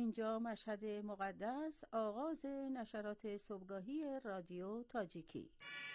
اینجا مشهد مقدس، آغاز نشرات صبحگاهی رادیو تاجیکی.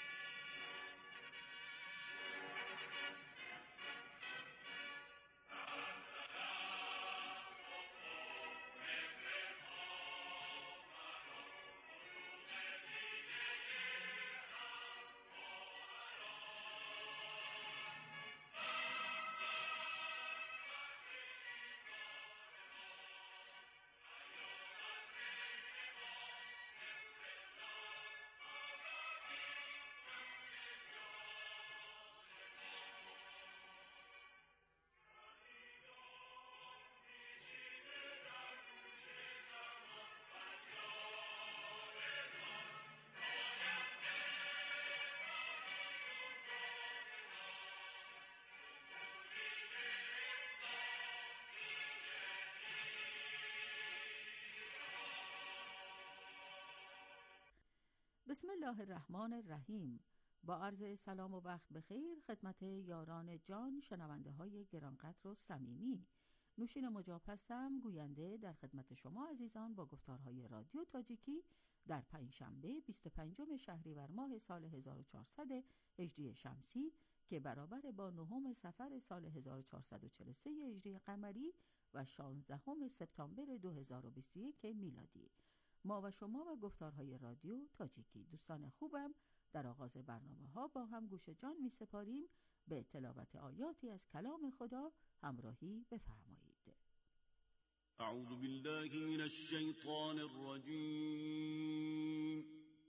بسم الله الرحمن الرحیم. با عرض سلام و وقت بخیر خدمت یاران جان، شنونده های گرانقدر و صمیمی. نوشین مجاب هستم، گوینده در خدمت شما عزیزان با گفتارهای رادیو تاجیکی در پنجشنبه 25 شهریور ماه سال 1400 هجری شمسی که برابر با 9 صفر سال 1443 هجری قمری و 16 سپتامبر 2021 میلادی. ما و شما و گفتارهای رادیو تاجیکی. دوستان خوبم، در آغاز برنامه ها با هم گوش جان می سپاریم به تلاوت آیاتی از کلام خدا. همراهی بفرمایید. اعوذ بالله من الشیطان الرجیم.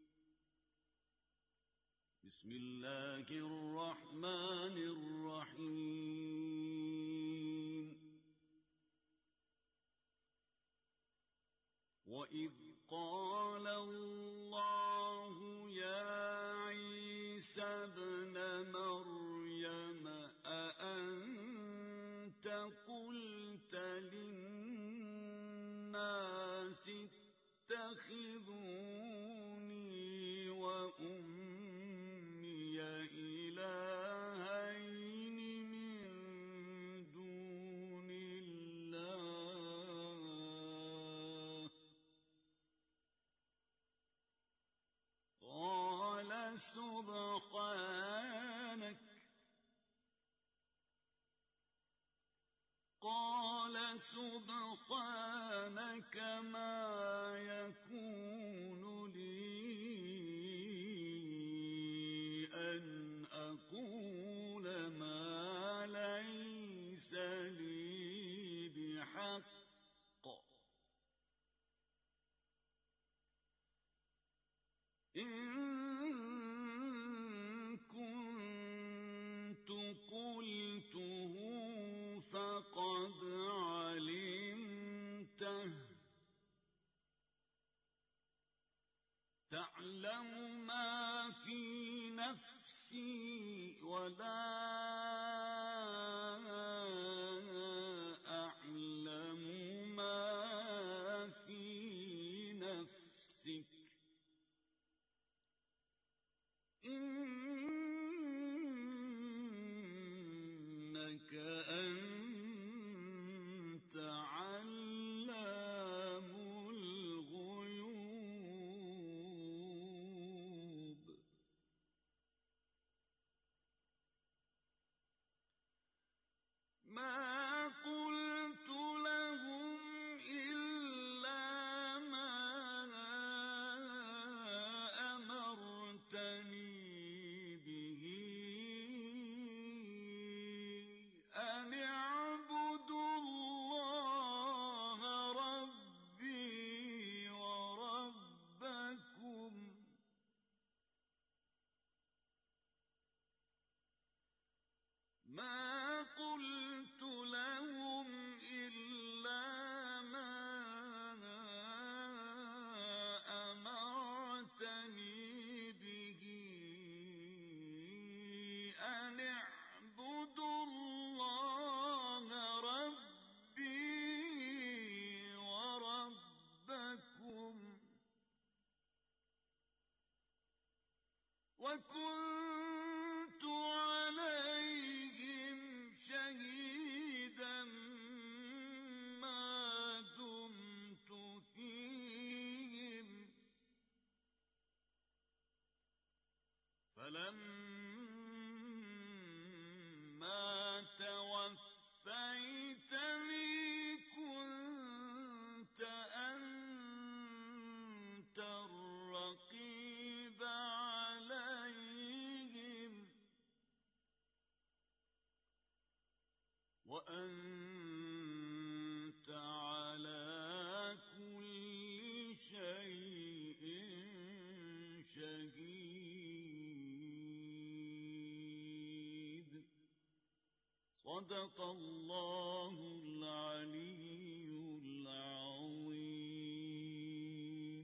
بسم الله الرحمن الرحیم. وَإِذْ قَالَ اللَّهُ يَا عِيسَى ابْنَ مَرْيَمَ أَأَنْتَ قُلْتَ لِلنَّاسِ اتَّخِذُونِي وَأُمِّيَ إِلَٰهَيْنِ مِن دُونِ اللَّهِ قال سبحانك ما يكون لي أن أقول ما ليس لي بحق إن كنت قلته فقد علمته تعلم ما في نفسي ولا أعلم ما في نفسك إنك أنت علام الغيوب. ما قلت لهم إلا ما أمرتني به أن اعبدوا فلما توفیتنی كنت أنت الرقیب علیهم وأنت على كل شيء شهيد. صدق الله العلي العظيم.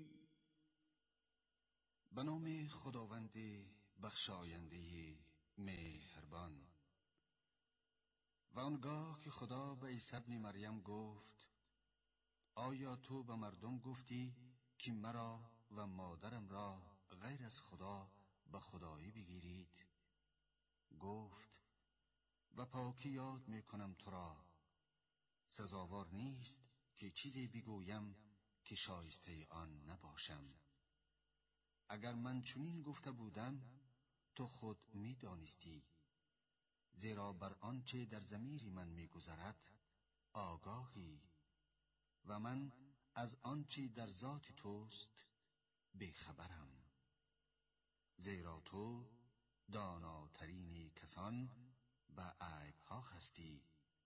به نام خداوند بخشاینده مهربان. و آنگاه که خدا به عیسی ابن مریم گفت آیا تو به مردم گفتی که مرا و مادرم را غیر از خدا به خدایی بگیرید؟ گفت و پاکی یاد میکنم تو را، سزاوار نیست که چیزی بگویم که شایسته آن نباشم. اگر من چنین گفته بودم تو خود میدانستی، زیرا بر آنچه در ضمیر من میگذرد آگاهی و من از آنچه در ذات توست بیخبرم، زیرا تو داناترین کسان به عیبها هستی.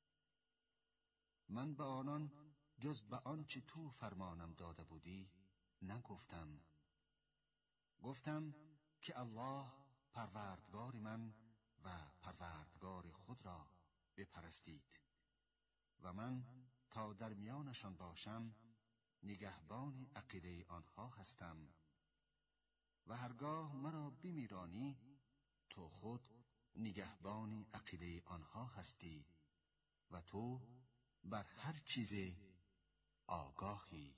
من به آنان جز به آنچه تو فرمانم داده بودی نگفتم. گفتم که الله پروردگار من و پروردگار خود را بپرستید و من تا در میانشان باشم نگهبان عقیده آنها هستم و هرگاه مرا بمیرانی تو خود نگهبان عقیده آنها هستی و تو بر هر چیز آگاهی.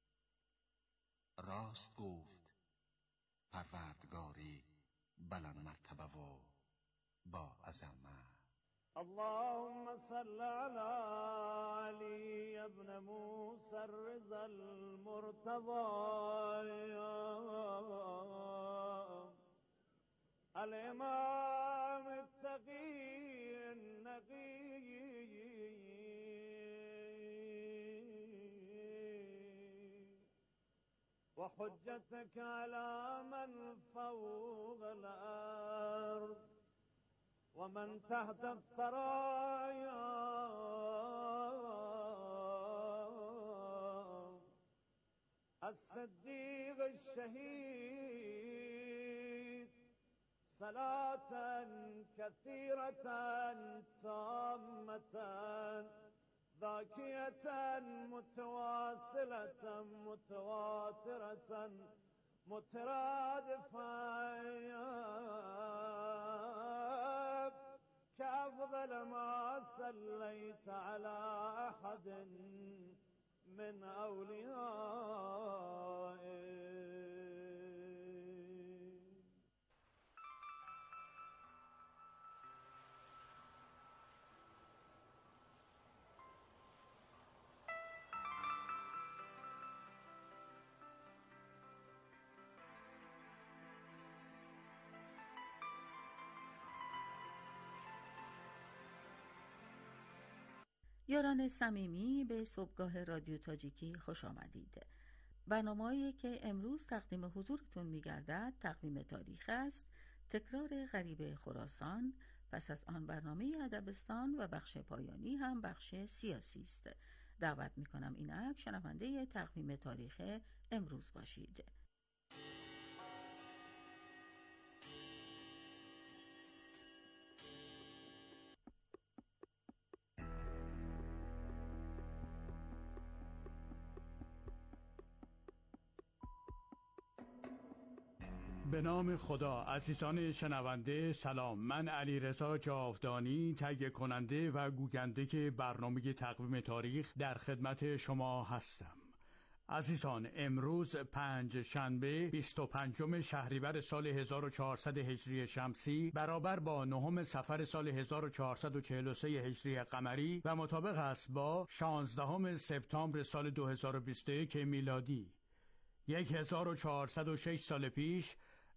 راست گفت پروردگار بلند مرتبه و با عظمت. اللهم صل على علي بن موسى الرضا المرتضى الإمام التقي النقي وحجتك على من فوق الأرض ومن تحت الثرايا الصديق الشهيد صلاة كثيرة تامة ذاكية متواصلة متواترة مترادفة كأفضل ما صليت على أحد من أوليائك. یاران صمیمی به صبحگاه رادیو تاجیکی خوش آمدید. برنامه‌ای که امروز تقدیم حضورتون می‌گردد تقویم تاریخ است، تکرار غریب خراسان، پس از آن برنامه ادبستان و بخش پایانی هم بخش سیاسی است. دعوت می‌کنم اینک شنونده تقویم تاریخ امروز باشید. به نام خدا. عزیزان شنونده سلام، من علیرضا جاودانی تهیه کننده و گوینده برنامه تقویم تاریخ در خدمت شما هستم. عزیزان، امروز پنج شنبه 25 شهریور سال 1400 هجری شمسی برابر با 9 صفر سال 1443 هجری قمری و مطابق است با 16 سپتامبر سال 2021 میلادی. 1406 سال پیش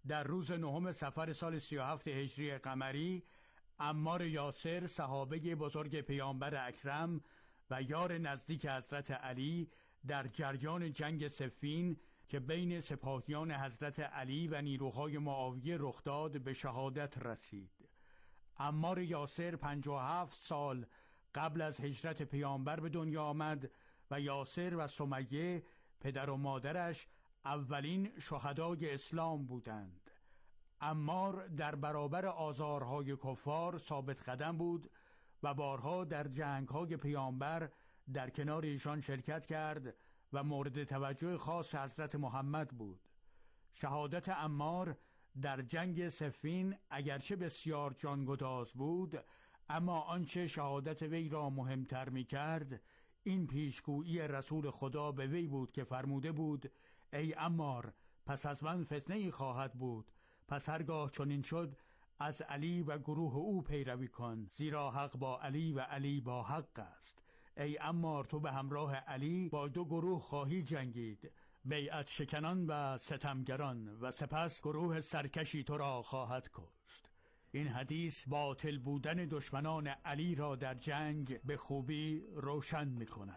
در روز 9 صفر سال 37 هجری قمری، عمار یاسر صحابه بزرگ پیامبر اکرم و یار نزدیک حضرت علی در جریان جنگ صفین که بین سپاهیان حضرت علی و نیروهای معاویه رخ داد به شهادت رسید. عمار یاسر 57 سال قبل از هجرت پیامبر به دنیا آمد و یاسر و سمیه پدر و مادرش اولین شهدای اسلام بودند. عمار در برابر آزارهای کفار ثابت قدم بود و بارها در جنگهای پیامبر در کنار ایشان شرکت کرد و مورد توجه خاص حضرت محمد بود. شهادت عمار در جنگ صفین اگرچه بسیار جانگداز بود، اما آنچه شهادت وی را مهمتر می کرد این پیشگویی رسول خدا به وی بود که فرموده بود: ای عمار، پس از من فتنه‌ای خواهد بود، پس هرگاه چنین شد از علی و گروه او پیروی کن، زیرا حق با علی و علی با حق است. ای عمار، تو به همراه علی با دو گروه خواهی جنگید، بیعت شکنان و ستمگران، و سپس گروه سرکشی تو را خواهد کشت. این حدیث باطل بودن دشمنان علی را در جنگ به خوبی روشن می کند.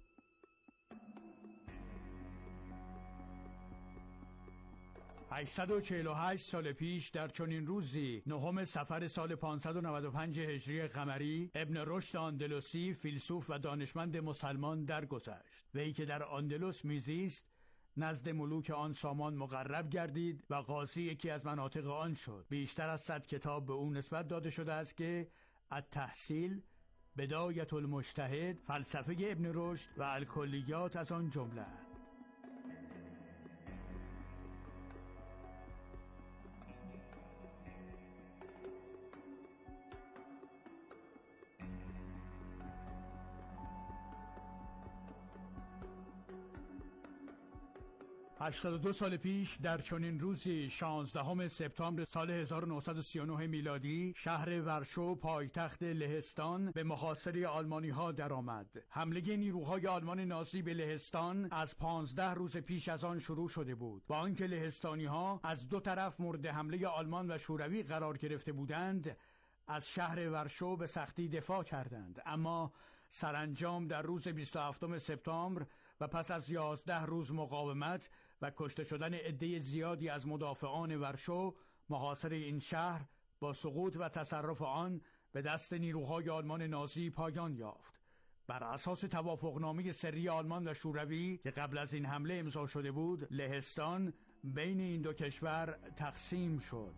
848 سال پیش در چنین روزی 9 صفر سال 595 هجری قمری، ابن رشد اندلسی فیلسوف و دانشمند مسلمان درگذشت. وی که در اندلس میزیست نزد ملوک آن سامان مقرب گردید و قاضی یکی از مناطق آن شد. بیشتر از 100 کتاب به او نسبت داده شده است که التحصیل، بدایت المجتهد، فلسفه ابن رشد و الکلیات از آن جمله. 82 سال پیش در چنین روزی 16 سپتامبر سال 1939 میلادی، شهر ورشو پایتخت لهستان به محاصره آلمانی ها درآمد. حمله نیروهای آلمان نازی به لهستان از 15 روز پیش از آن شروع شده بود. با آنکه لهستانی ها از دو طرف مورد حمله آلمان و شوروی قرار گرفته بودند، از شهر ورشو به سختی دفاع کردند، اما سرانجام در روز 27 سپتامبر و پس از 11 روز مقاومت و کشته شدن عده زیادی از مدافعان ورشو، محاصره این شهر با سقوط و تصرف آن به دست نیروهای آلمان نازی پایان یافت. بر اساس توافقنامه سری آلمان و شوروی که قبل از این حمله امضا شده بود، لهستان بین این دو کشور تقسیم شد.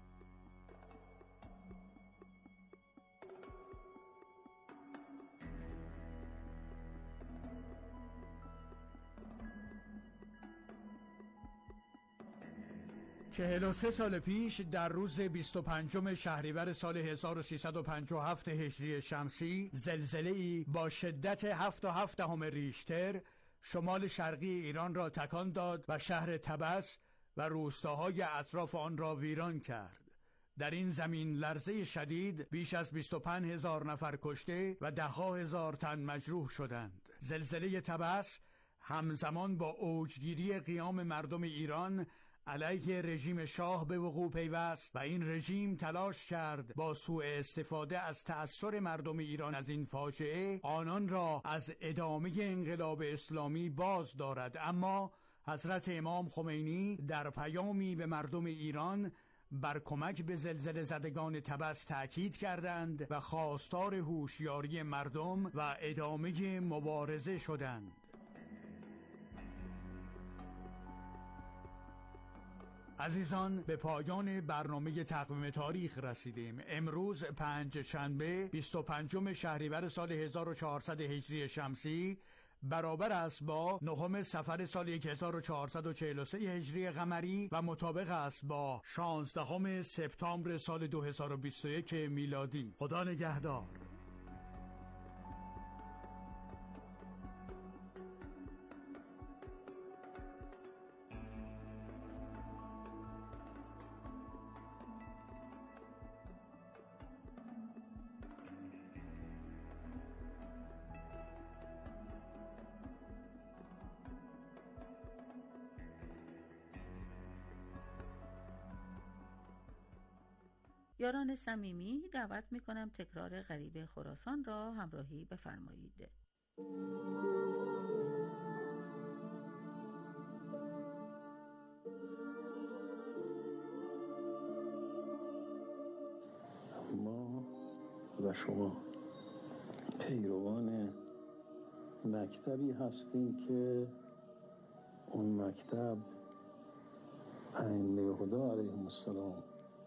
چهل و 3 سال پیش در روز 25 شهریور سال 1357 هجری شمسی، زلزله‌ای با شدت 7.7 ریشتر شمال شرقی ایران را تکان داد و شهر طبس و روستاهای اطراف آن را ویران کرد. در این زمین لرزه شدید بیش از 25,000 نفر کشته و 10,000 تن مجروح شدند. زلزله طبس همزمان با اوجگیری قیام مردم ایران علیه رژیم شاه به وقوع پیوست و این رژیم تلاش کرد با سوء استفاده از تأثیر مردم ایران از این فاجعه آنان را از ادامه انقلاب اسلامی باز دارد. اما حضرت امام خمینی در پیامی به مردم ایران بر کمک به زلزله زدگان طبس تأکید کردند و خواستار هوشیاری مردم و ادامه مبارزه شدند. عزیزان، به پایان برنامه تقویم تاریخ رسیدیم. امروز پنجشنبه 25 شهریور سال 1400 هجری شمسی برابر است با 9 صفر سال 1443 هجری قمری و مطابق است با 16 سپتامبر سال 2021 میلادی. خدا نگهدار. یاران صمیمی دعوت می‌کنم تکرار غریب خراسان را همراهی بفرمایید. ما و شما پیروان مکتبی هستیم که اون مکتب ائمه خدا علیهم السلام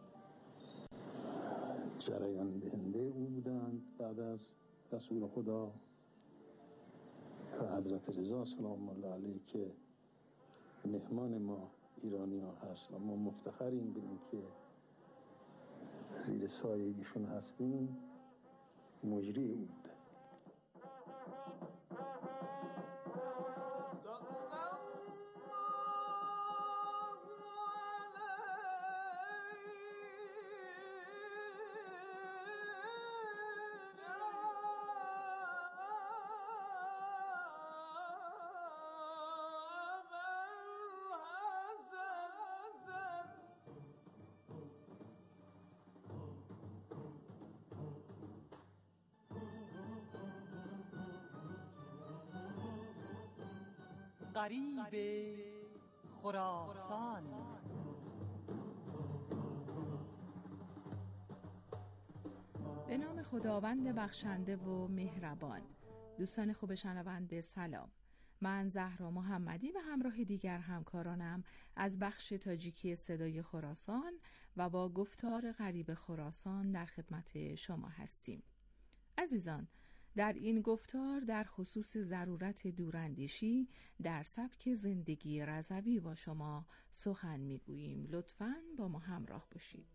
جریان دهنده او بودند بعد از رسول خدا و حضرت رضا سلام الله علیه که مهمان ما ایرانی ها هست و ما مفتخریم به این که زیر سایه ایشون هستیم. مجری او بوده. غریب خراسان. به نام خداوند بخشنده و مهربان. دوستان خوب شنونده سلام. من زهرا محمدی و همراه دیگر همکارانم از بخش تاجیکی صدای خراسان و با گفتار غریب خراسان در خدمت شما هستیم. عزیزان، در این گفتار در خصوص ضرورت دوراندیشی در سبک زندگی رضوی با شما سخن میگوییم. لطفاً با ما همراه باشید.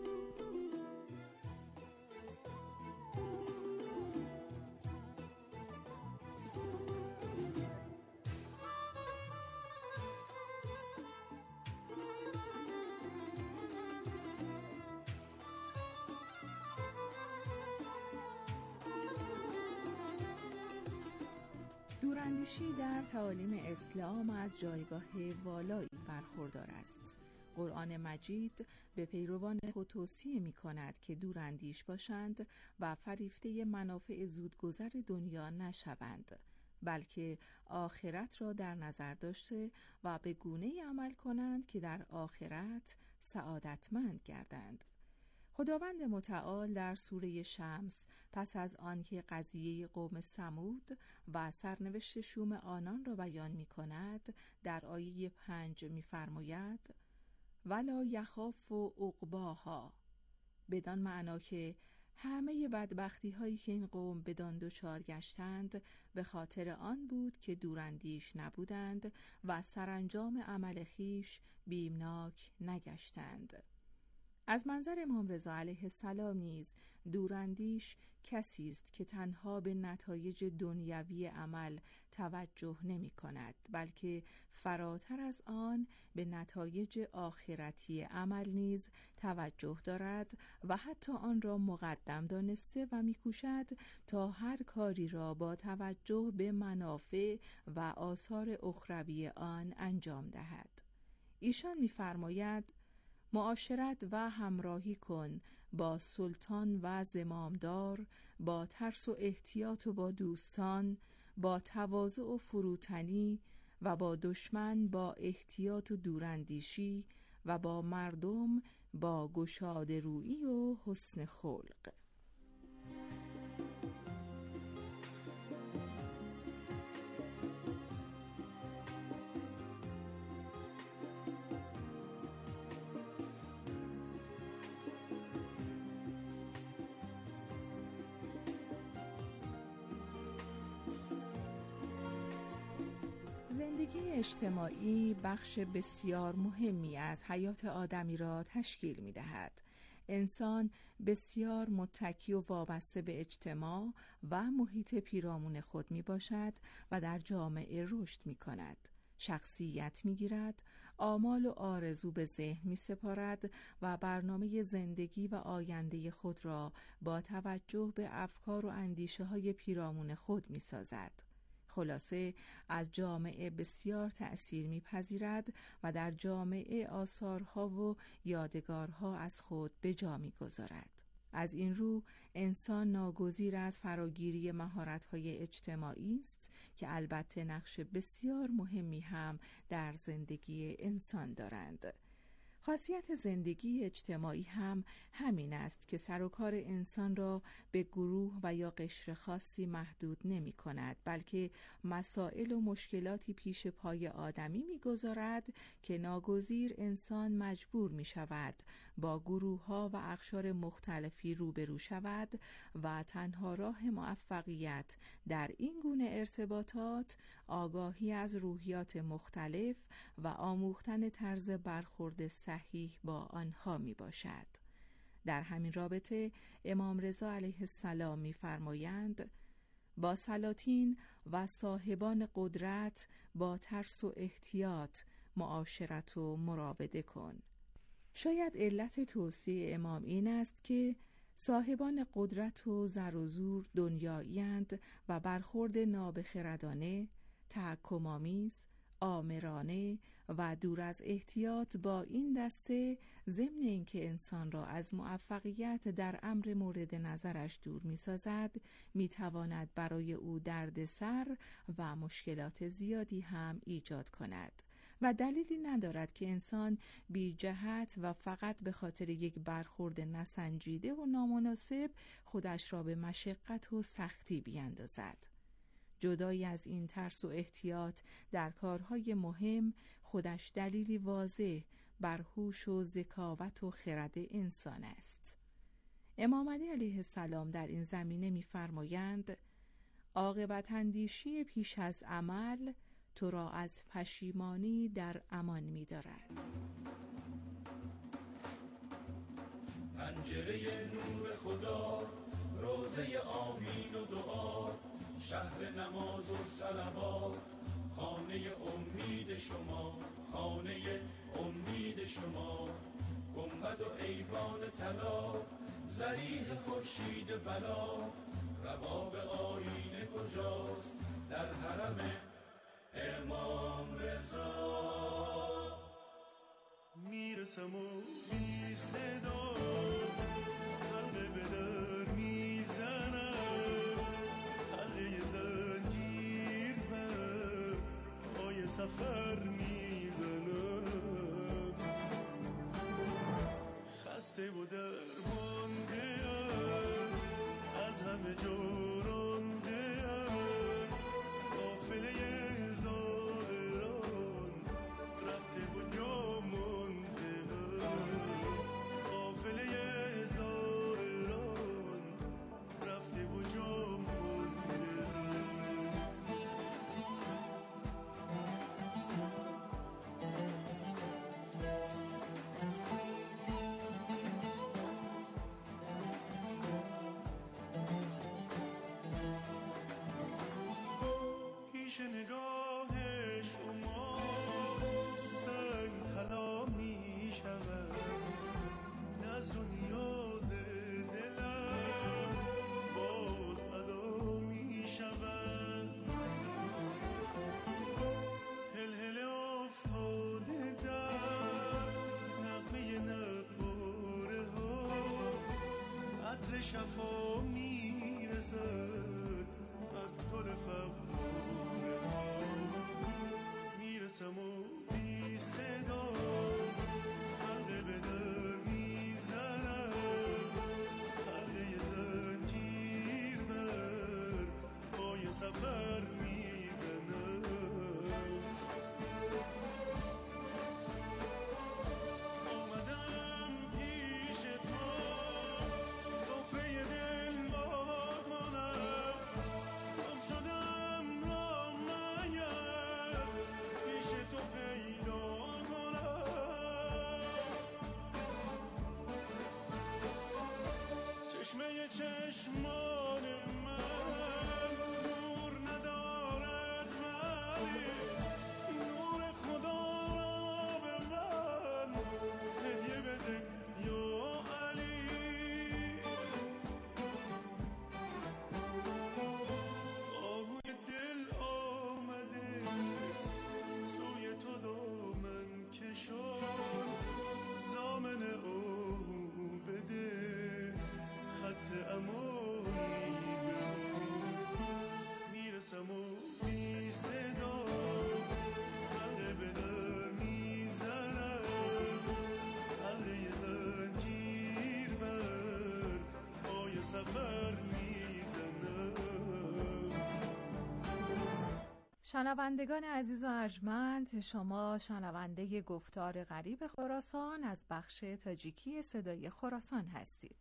دوراندیشی در تعالیم اسلام از جایگاه والایی برخوردار است. قرآن مجید به پیروان خود توصیه می کند که دوراندیش باشند و فریفته منافع زودگذر دنیا نشوند، بلکه آخرت را در نظر داشته و به گونه‌ای عمل کنند که در آخرت سعادتمند گردند. خداوند متعال در سوره شمس پس از آنکه قضیه قوم ثمود و سرنوشت شوم آنان را بیان می کند در آیه 5 می فرماید ولا یخاف عقباها، بدان معنا که همه بدبختی هایی که این قوم بدان دچار گشتند به خاطر آن بود که دوراندیش نبودند و سرانجام عمل خیش بیمناک نگشتند. از منظر امام رضا علیه السلام نیز دوراندیش کسی است که تنها به نتایج دنیوی عمل توجه نمی کند، بلکه فراتر از آن به نتایج آخرتی عمل نیز توجه دارد و حتی آن را مقدم دانسته و می کوشد تا هر کاری را با توجه به منافع و آثار اخروی آن انجام دهد. ایشان می فرماید معاشرت و همراهی کن با سلطان و زمامدار، با ترس و احتیاط و با دوستان، با تواضع و فروتنی و با دشمن با احتیاط و دوراندیشی و با مردم با گشاده رویی و حسن خلق. زندگی اجتماعی بخش بسیار مهمی از حیات آدمی را تشکیل می دهد. انسان بسیار متکی و وابسته به اجتماع و محیط پیرامون خود می باشد و در جامعه رشد می کند. شخصیت می گیرد، آمال و آرزو به ذهن می سپارد و برنامه زندگی و آینده خود را با توجه به افکار و اندیشه های پیرامون خود می سازد. خلاصه از جامعه بسیار تأثیر می‌پذیرد و در جامعه آثارها و یادگارها از خود به جا می‌گذارد. از این رو انسان ناگزیر از فراگیری مهارت‌های اجتماعی است که البته نقش بسیار مهمی هم در زندگی انسان دارند. خاصیت زندگی اجتماعی هم همین است که سر و کار انسان را به گروه و یا قشر خاصی محدود نمی کند، بلکه مسائل و مشکلاتی پیش پای آدمی می گذارد که ناگزیر انسان مجبور می شود با گروه ها و اقشار مختلفی روبرو شود و تنها راه موفقیت در این گونه ارتباطات آگاهی از روحیات مختلف و آموختن طرز برخورد صحیح با آنها می باشد. در همین رابطه امام رضا علیه السلام می فرمایند با سلاطین و صاحبان قدرت با ترس و احتیاط معاشرت و مراوده کن. شاید علت توصیه امام این است که صاحبان قدرت و زر و زور دنیایی‌اند و برخورد نابخردانه، تحکم‌آمیز، آمرانه و دور از احتیاط با این دسته ضمن اینکه انسان را از موفقیت در امر مورد نظرش دور می‌سازد، می‌تواند برای او دردسر و مشکلات زیادی هم ایجاد کند و دلیلی ندارد که انسان بی جهت و فقط به خاطر یک برخورد نسنجیده و نامناسب خودش را به مشقت و سختی بیندازد. جدایی از این ترس و احتیاط در کارهای مهم خودش دلیلی واضح بر هوش و ذکاوت و خرد انسان است. امام علی علیه السلام در این زمینه می‌فرمایند عاقبت اندیشی پیش از عمل تو را از پشیمانی در امان می‌دارد. پنجره نور خدا، روزه آمین و دعا، شهر نماز و صلوات، خانه امید شما، خانه امید شما، گنبد و ایوان طلا، ضریح خورشید بلا، رباب آیینه کجاست در حرم امام رضا. میرسم و بی صدا حلقه به در میزنم، حلقه زنجیر بر پای سفر میزنم، خسته و درمانده ام از همه جا رانده ام، قافله زائران رفته و جا مانده ام، قافله زائران رفته و جا مانده ام. پیش نگاه شما سنگ طلا می شود، نظر و نیاز دلم باز ادا می شود، هلهله افتاده در نغمه نقاره ها، عطر شفا می رسد از گل فغاره ها، میرسم و بی صدا حلقه به در میزنم، حلقه زنجیر بر پای سفر میزنم، آمدم پیش تو سفره دل وا کنم، گم شدم را مگر پیش تو پیدا کنم، چشمه چشمان من نور ندارد ولی نور خدا را به من هدیه بده یا علی، آهوی دل سفر میزنم. شنوندگان عزیز و ارجمند، شما شنونده گفتار غریب خراسان از بخش تاجیکی صدای خراسان هستید.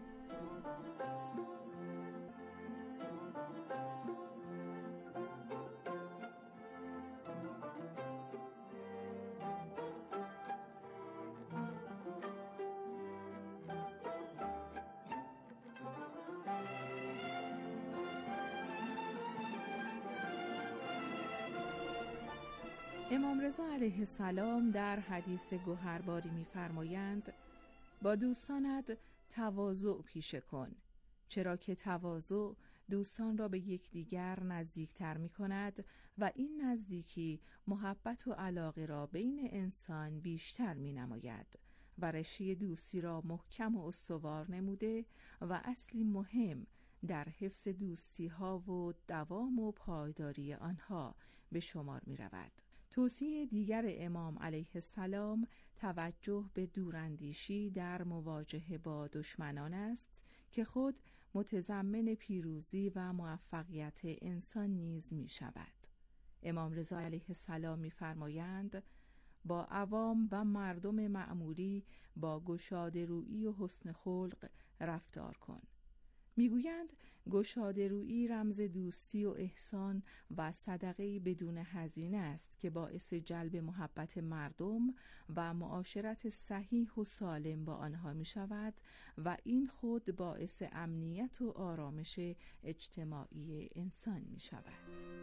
امام رضا علیه السلام در حدیث گوهرباری می‌فرمایند با دوستانت تواضع پیشه کن، چرا که تواضع دوستان را به یکدیگر نزدیکتر می‌کند و این نزدیکی محبت و علاقه را بین انسان بیشتر می‌نماید و رشته دوستی را محکم و استوار نموده و اصلی مهم در حفظ دوستی‌ها و دوام و پایداری آنها به شمار می‌رود. توصیه دیگر امام علیه السلام توجه به دوراندیشی در مواجهه با دشمنان است که خود متضمن پیروزی و موفقیت انسان نیز می شود. امام رضا علیه السلام می فرمایند با عوام و مردم معمولی با گشاده رویی و حسن خلق رفتار کن. میگویند گشاده رویی رمز دوستی و احسان و صدقه بدون هزینه است که باعث جلب محبت مردم و معاشرت صحیح و سالم با آنها می شود و این خود باعث امنیت و آرامش اجتماعی انسان می شود.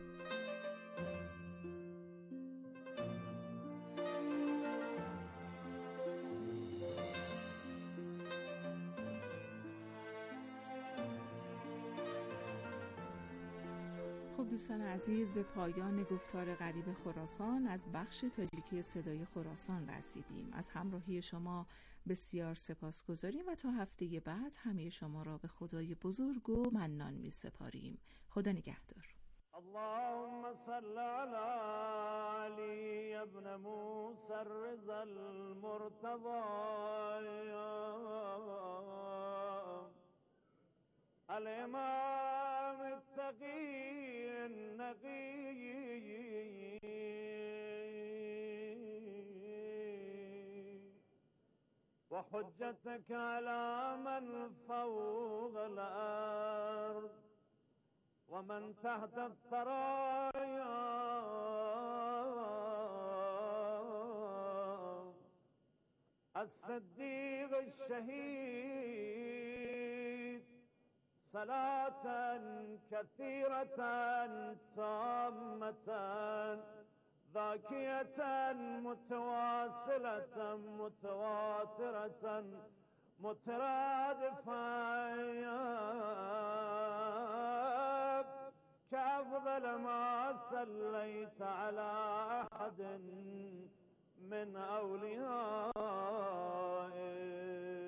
خب دوستان عزیز، به پایان گفتار غریب خراسان از بخش تاجیکی صدای خراسان رسیدیم. از همراهی شما بسیار سپاسگزاریم و تا هفته بعد همه شما را به خدای بزرگ و منان می سپاریم. خدا نگهدار. اللهم صل على علي ابن موسى الرضا المرتضى الإمام التقي النقي وحجتك على من فوق الأرض ومن تحت الثرايا الصديق الشهيد صلاة كثيرة تامة ذاكية متواصلة متواترة مترادفة كأفضل ما صليت على أحد من أوليائك.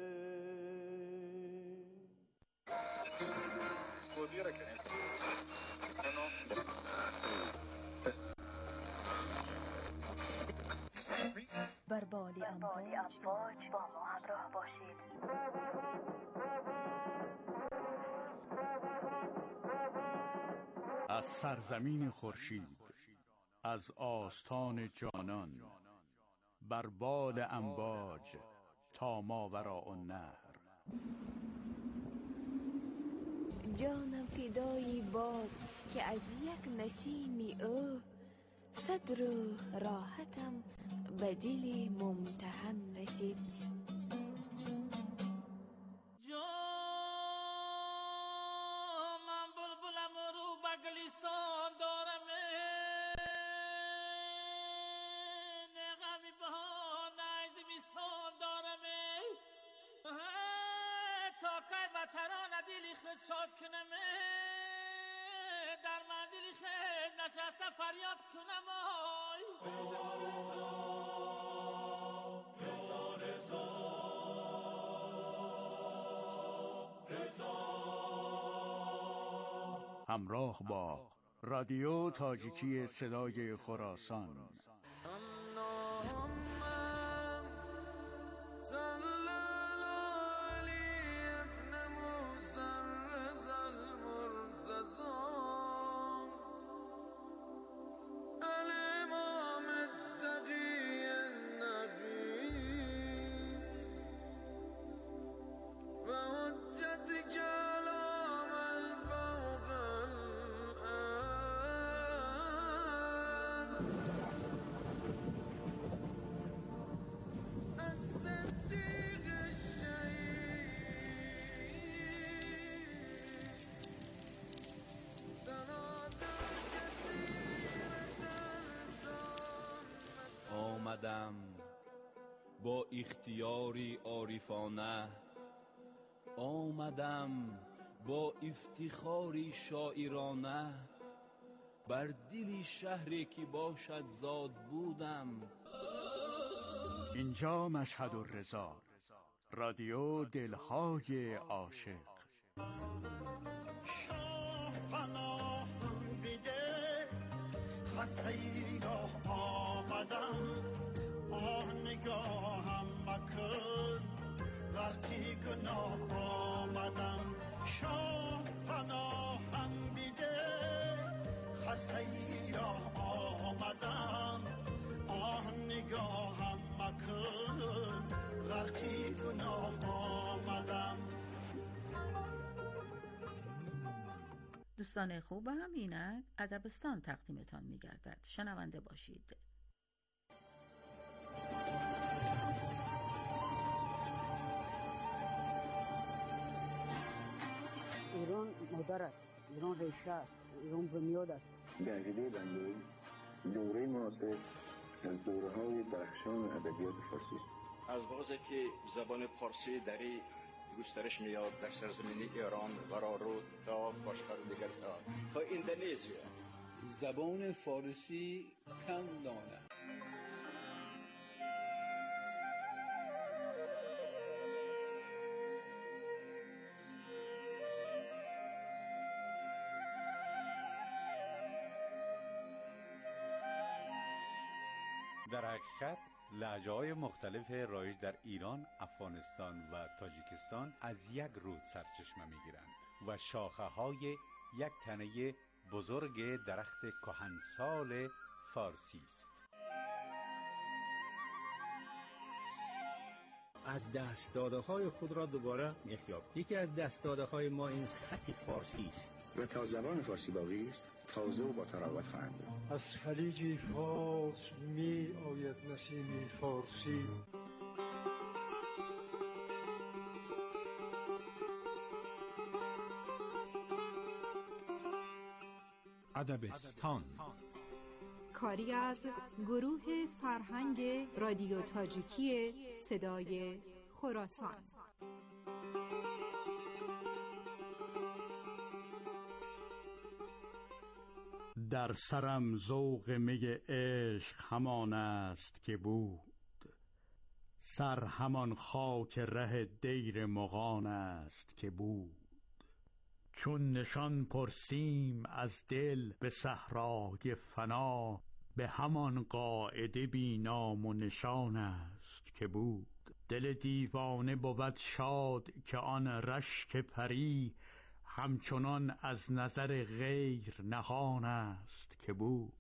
بر بال امواج با ما همراه باشید. از سرزمین خورشید، از آستان جانان، بر بال امواج تا ماوراء النهر. جانم فدای باد که از یک نسیمی او صد روح راحتم به دل ممتحن رسید. من بلبلم رو بگلیسان دارم، نغمی بها نیز میسان دارم، تا که بطران دلی خود شاد کنم، در من دلی خود نشسته فریاد کنم. همراه با رادیو تاجیکی صدای خراسان. صلى على ابن موسى آمدم با اختیاری عارفانه، آمدم با افتخاری شاعرانه، بر دل شهری که باشد زاد بودم. اینجا مشهد الرضا، رادیو دلهای عاشق. شاه پناهم بده، خسته ای را آمدم، آه نگاهم مکن، غرقی گناه آمدم. شاه پناهم بده، خسته ای را آمدم، آه نگاهم مکن، غرقی گناه آمدم. دوستان خوبم، اینک ادبستان تقدیمتان می‌گردد. شنونده باشید. ایران مادر است، ایران ریشه است، ایران بنیاد است. به عقیده بنده دوره معاصر از دوره‌های درخشان ادبیات فارسی است. از وقتی که زبان فارسی در گسترش میاد در سرزمین ایران و رو تا باشتر دیگر تا اندونزیا، زبان فارسی کم دانه. در حقیقت لهجه‌های مختلف رایج در ایران، افغانستان و تاجیکستان از یک رود سرچشمه می‌گیرند و شاخه‌های یک تنه بزرگ درخت کهنسال فارسی است. از دست‌داده‌های خود را دوباره می‌یابیم. یکی از دست‌داده‌های ما این خط فارسی است و تا زبان فارسی باقی است تازه و با تراوت خواهند بود. از خلیج فارس می آید نسیم فارسی. ادبستان، کاری از گروه فرهنگ رادیو تاجیکی صدای خراسان. در سرم ذوق می عشق همان است که بود، سر همان خاک ره دیر مغان است که بود. چون نشان پرسیم از دل به صحرای فنا، به همان قاعده بی نام و نشان است که بود. دل دیوانه بود شاد که آن رشک پری، همچنان از نظر غیر نهان است که بود.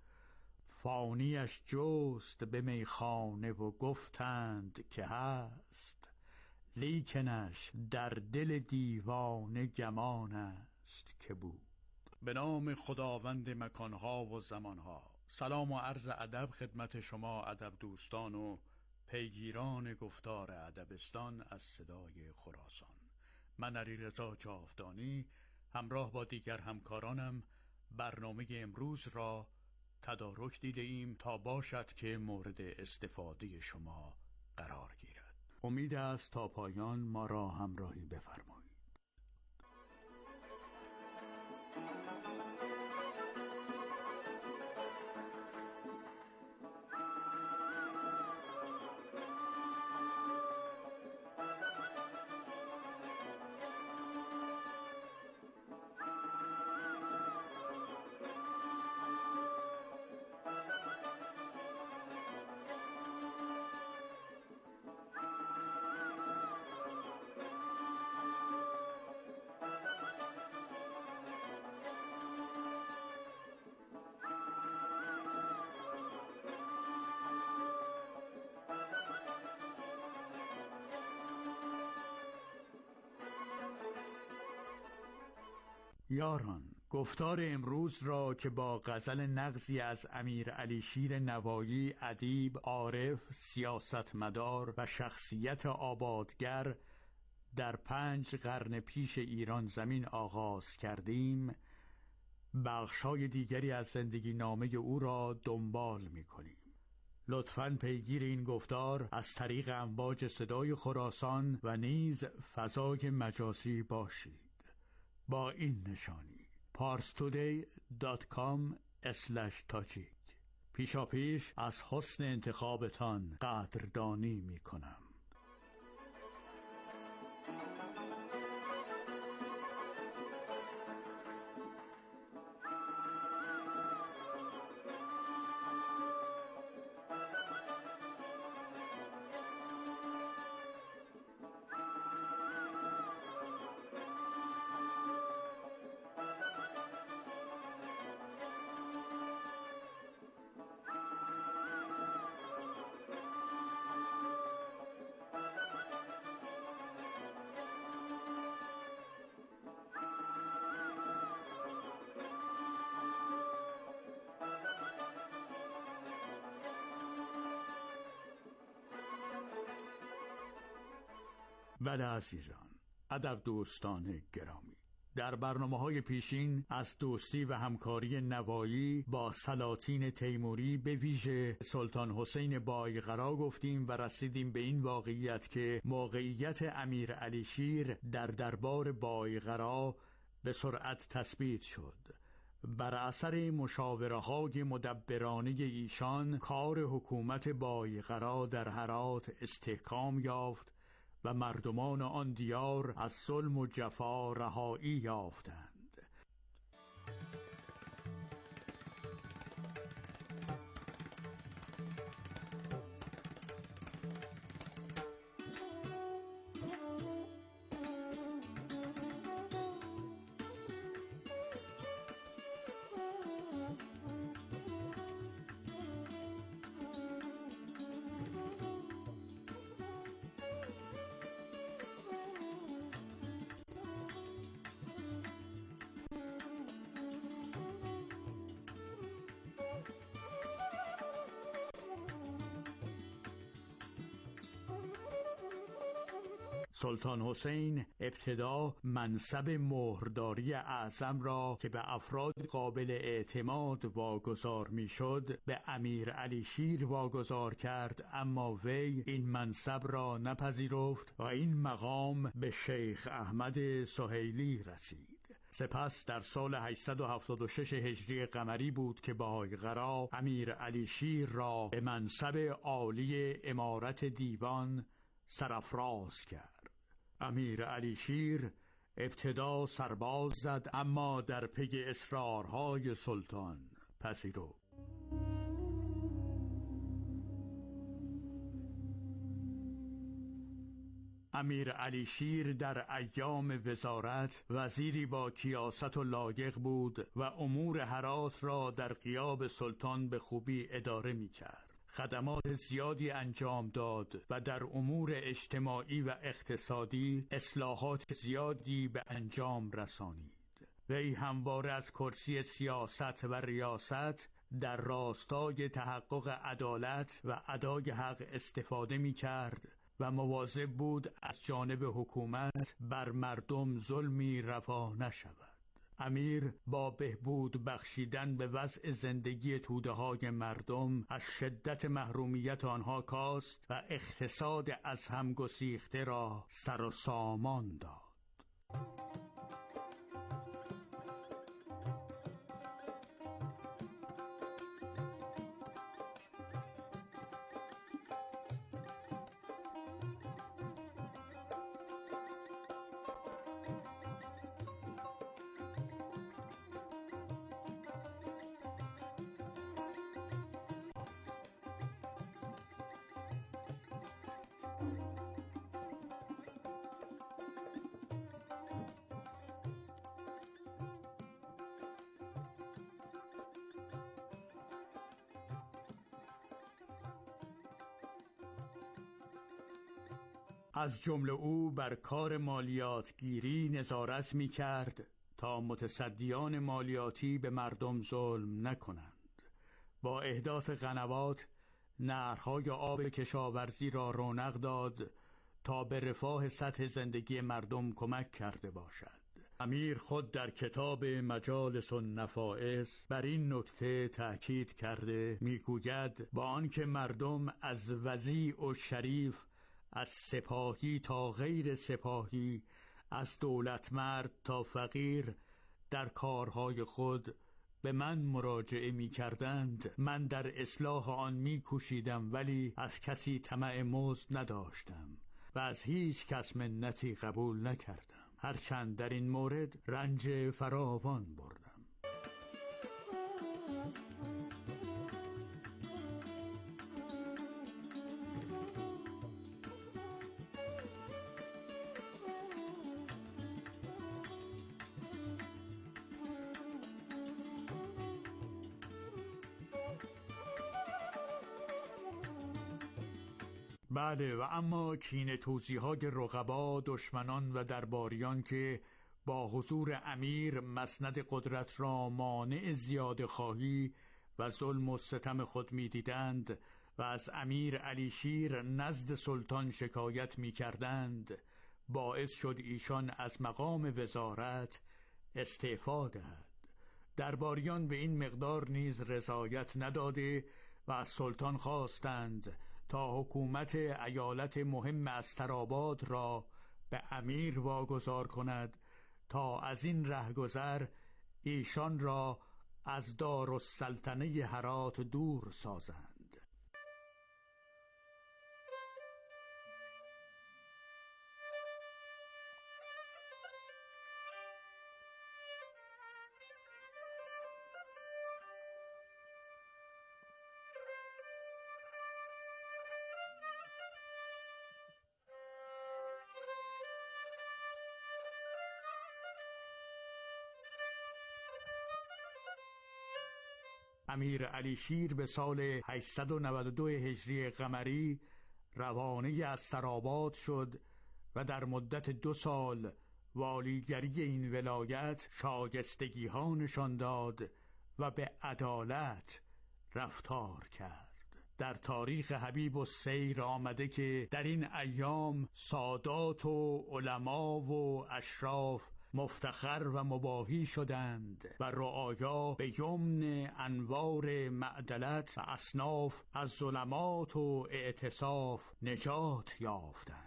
فانیش جست به میخانه و گفتند که هست، لیکنش در دل دیوانه گمان است که بود. به نام خداوند مکانها و زمانها، سلام و عرض ادب خدمت شما ادب دوستان و پیگیران گفتار ادبستان از صدای خراسان. من علیرضا جاودانی همراه با دیگر همکارانم برنامه امروز را تدارک دیده ایم تا باشد که مورد استفاده شما قرار گیرد. امید است تا پایان ما را همراهی بفرمایید. یاران، گفتار امروز را که با غزل نغزی از امیر علی شیر نوایی، ادیب، عارف، سیاستمدار و شخصیت آبادگر در 5 قرن پیش ایران زمین آغاز کردیم، بخش‌های دیگری از زندگی نامه او را دنبال می‌کنیم. لطفاً پیگیر این گفتار از طریق امواج صدای خراسان و نیز فضای مجازی باشید. با این نشانی parstoday.com/tajik. پیشاپیش از حسن انتخابتان قدردانی می کنم. بله عزیزان، ادب دوستان گرامی، در برنامه‌های پیشین از دوستی و همکاری نوایی با سلاطین تیموری به ویژه سلطان حسین بایقرا گفتیم و رسیدیم به این واقعیت که موقعیت امیر علی شیر در دربار بایقرا به سرعت تثبیت شد. بر اثر مشاوره‌های مدبرانه ایشان کار حکومت بایقرا در هرات استحکام یافت و مردمان آن دیار از ظلم و جفا رهایی یافتند. سلطان حسین ابتدا منصب مهرداری اعظم را که به افراد قابل اعتماد واگذار میشد به امیر علی شیر واگذار کرد، اما وی این منصب را نپذیرفت و این مقام به شیخ احمد سهیلی رسید. سپس در سال 876 هجری قمری بود که بایقرا امیر علی شیر را به منصب عالی امارت دیوان سرافراز کرد. امیر علی شیر ابتدا سرباز زد، اما در پی اصرارهای سلطان پذیرفت. امیر علی شیر در ایام وزارت وزیری با کیاست و لایق بود و امور هرات را در غیاب سلطان به خوبی اداره می کرد. خدمات زیادی انجام داد و در امور اجتماعی و اقتصادی اصلاحات زیادی به انجام رسانید. وی همواره از کرسی سیاست و ریاست در راستای تحقق عدالت و ادای حق استفاده می کرد و مواظب بود از جانب حکومت بر مردم ظلمی روا نشود. امیر با بهبود بخشیدن به وضع زندگی توده‌های مردم از شدت محرومیت آنها کاست و اقتصاد از هم گسیخته را سر و سامان داد. از جمله او بر کار مالیاتگیری نظارت می کرد تا متصدیان مالیاتی به مردم ظلم نکنند. با احداث قنوات نهرهای آب کشاورزی را رونق داد تا به رفاه سطح زندگی مردم کمک کرده باشد. امیر خود در کتاب مجالس النفائس بر این نکته تأکید کرده، میگوید با آنکه مردم از وضیع و شریف، از سپاهی تا غیر سپاهی، از دولتمرد تا فقیر در کارهای خود به من مراجعه می کردند، من در اصلاح آن می کوشیدم، ولی از کسی طمع مزد نداشتم و از هیچ کس منتی قبول نکردم، هرچند در این مورد رنج فراوان بردم. بله، و اما کینه توزیهای رقبا، دشمنان و درباریان که با حضور امیر مسند قدرت را مانع زیاده خواهی و ظلم و ستم خود می دیدند و از امیر علی شیر نزد سلطان شکایت می کردند، باعث شد ایشان از مقام وزارت استعفا دهد. درباریان به این مقدار نیز رضایت نداده و از سلطان خواستند تا حکومت ایالت مهم استراباد را به امیر واگذار کند تا از این رهگذر ایشان را از دارالسلطنه هرات دور سازند. امیر علی شیر به سال 892 هجری قمری روانه استراباد شد و در مدت 2 سال والیگری این ولایت شایستگی ها نشان داد و به عدالت رفتار کرد. در تاریخ حبیب السیر آمده که در این ایام سادات و علما و اشراف مفتخر و مباهی شدند و رعایا به یمن انوار معدلت و اصناف از ظلمات و اعتصاف نجات یافتند.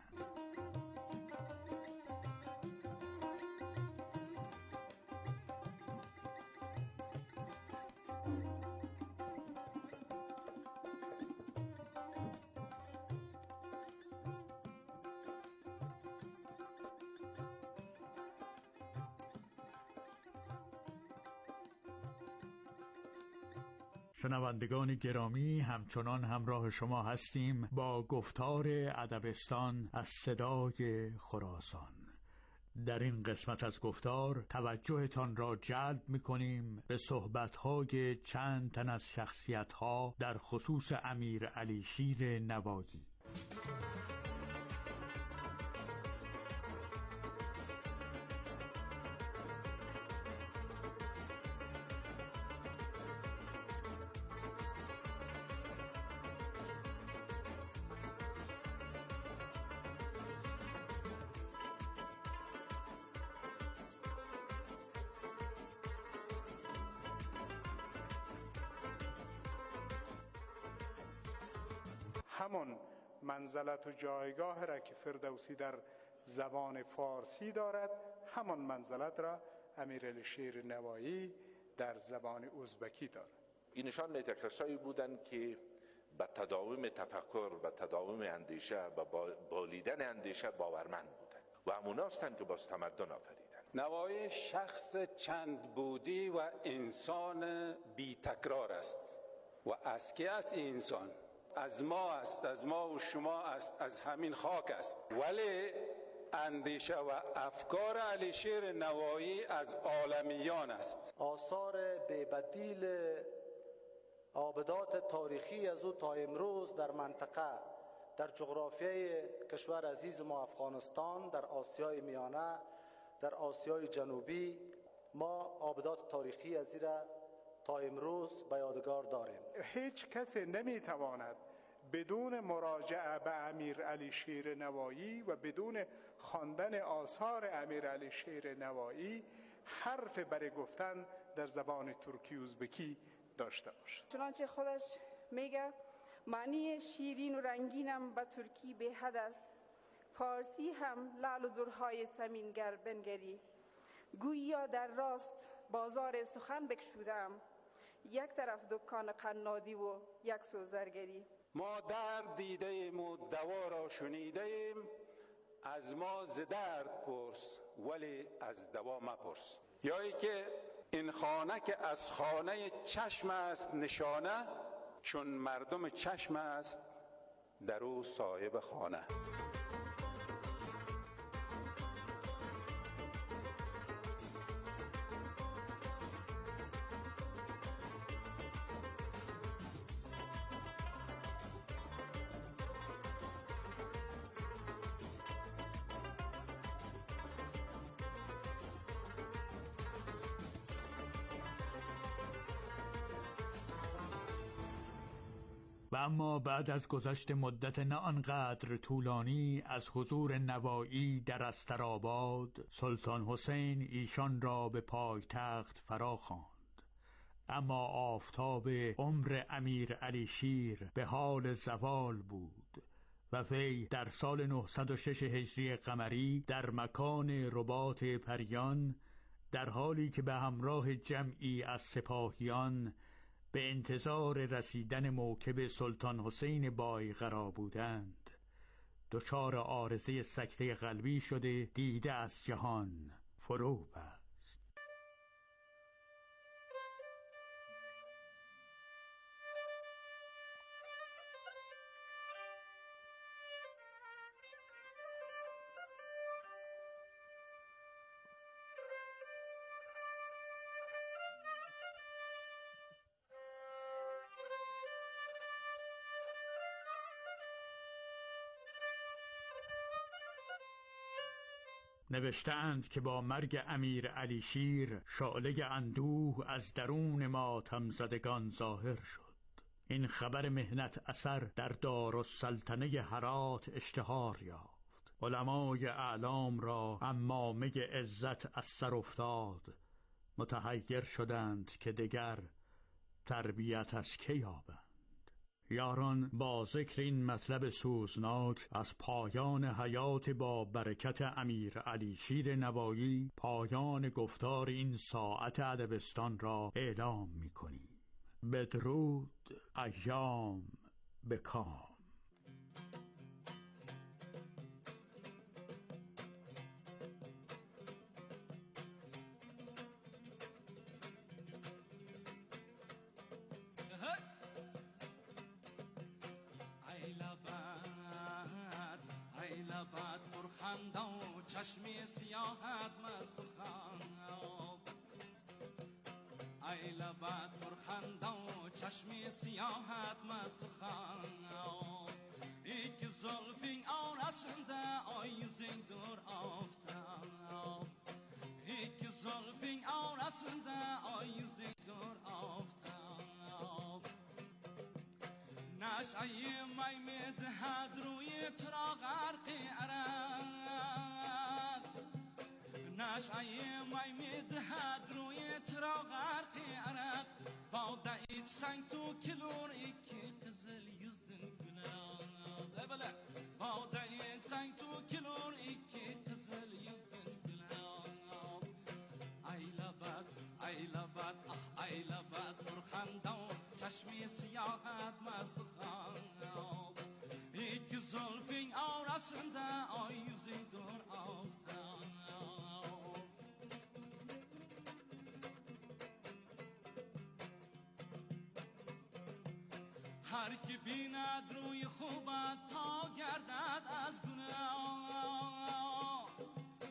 شنوندگان گرامی، همچنان همراه شما هستیم با گفتار ادبستان از صدای خراسان. در این قسمت از گفتار توجهتان را جلب می‌کنیم به صحبت‌های چند تن از شخصیت‌ها در خصوص امیر علی شیر نوایی. همون منزلت و جایگاه را که فردوسی در زبان فارسی دارد، همون منزلت را امیرعلی شیر نوایی در زبان ازبکی دارد. اینشان کسایی بودند که به تداوم تفکر و تداوم اندیشه و بالیدن اندیشه باورمند بودند و هموناستند که باز تمدن آفریدند. نوایی شخص چند بودی و انسان بی تکرار است و از کی است این انسان؟ از ما است، از ما و شما است، از همین خاک است. ولی اندیشه و افکار علی شیر نوایی از عالمیان است. آثار بی‌بدیل عابدات تاریخی از او تا امروز در منطقه، در جغرافیای کشور عزیز ما افغانستان، در آسیای میانه، در آسیای جنوبی، ما عابدات تاریخی از این را تا امروز به یادگار داریم. هیچ کسی نمیتواند بدون مراجعه به امیر علی شیر نوایی و بدون خواندن آثار امیر علی شیر نوایی حرف برای گفتن در زبان ترکی ازبکی داشته باشد. چنانچه خودش میگه معنی شیرین و رنگینم به ترکی به حد است، فارسی هم لعل و درهای سمینگر بنگری. گویا در راست بازار سخن بکشودم، یک طرف دکان قنادی و یک سو زرگری. ما درد دیده ایم و دوا را شنیده ایم، از ما ز درد پرس ولی از دوا مپرس. یا ای که این خانه که از خانه چشم است نشانه، چون مردم چشم است در او صاحب خانه. و اما بعد از گذشت مدت نه آنقدر طولانی از حضور نوایی در استرآباد، سلطان حسین ایشان را به پایتخت فرا خواند. اما آفتاب عمر امیر علی شیر به حال زوال بود و وی در سال 906 هجری قمری در مکان رباط پریان، در حالی که به همراه جمعی از سپاهیان به انتظار رسیدن موکب سلطان حسین بایقرا بودند، دچار عارضه سکته قلبی شده دیده از جهان فرو بست. نوشتند که با مرگ امیر علی شیر شعله اندوه از درون ماتم زدگان ظاهر شد. این خبر مهنت اثر در دارالسلطنه هرات اشتهار یافت. علمای اعلام را عمامه عزت از سر افتاد، متحیر شدند که دگر تربیت از که یابند. یاران با ذکر این مطلب سوزناک از پایان حیات با برکت امیر علی شیر نوایی پایان گفتار این ساعت ادبستان را اعلام می‌کنیم. بدرود، ایام بکام. چشمی سیاحت مست و خواب، ای لبت پرخنده و چشمی سیاحت مست و خواب، ای که زلفین آرسنده آیوزین دور آفتاب، ای که زلفین آرسنده آیوزین دور آفتاب، نشعی می دهد روی ترا غرقی عرق، نشعی می دهد روی ترا غرقی عرق، باده ایت سنگ تو کلور ایکی قزل yüzdün gülen، بله باده ایت سنگ تو کلور ایکی قزل yüzdün gülen. ای لبت ای لبت ای لبت پرخنده و چشمی سیاحت مست و خواب، ای که زلفین آرسنده آیوزی دور آفتاب. هر که بیند روی خوبت تا گردد از گناه،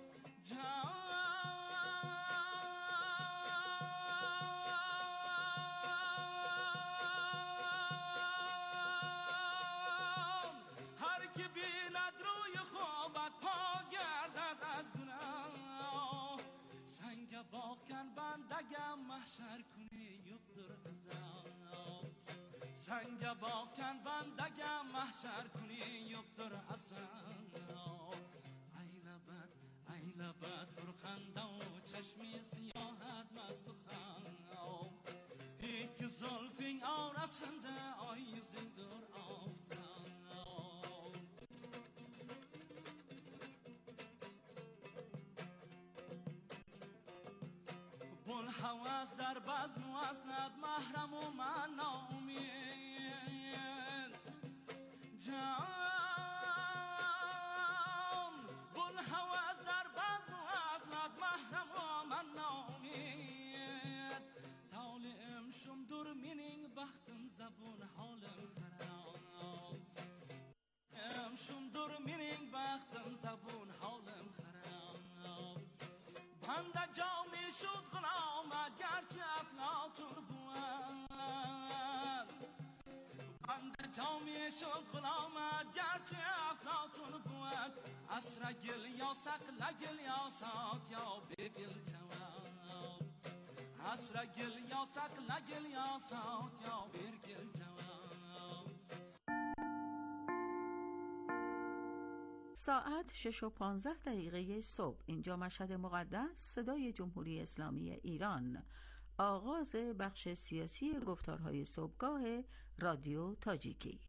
هر که بیند روی خوبت پا گردد از گناه، سنگ باغ کن بندگم محشر کنی یقدر عذاب، سنگ باکن بندگم محشر کنی یبدر ازم ای لبت برخنده و چشمی سیاحت مست و خم ای که زلفین آرسنده آی yüzün dur آفتم بل حواس در بزم و اسند محرم و من ناامید جان بل حواس در بزم و اسند محرم و من ناامید طالعم شم دور منین بختم زبون حالم خراب شم دور منین بختم زبون حالم خراب بنده جامی شد غلامت گرچه افلاطون بود بنده جامی شد غلامت گرچه افلاطون بود اسر گل یا سقل گل یا سات یا بگل جواب اسر گل یا سقل گل یا سات یا بگل جواب. ساعت 6:15 صبح. اینجا مشهد مقدس، صدای جمهوری اسلامی ایران. آغاز بخش سیاسی گفتارهای صبحگاه رادیو تاجیکی.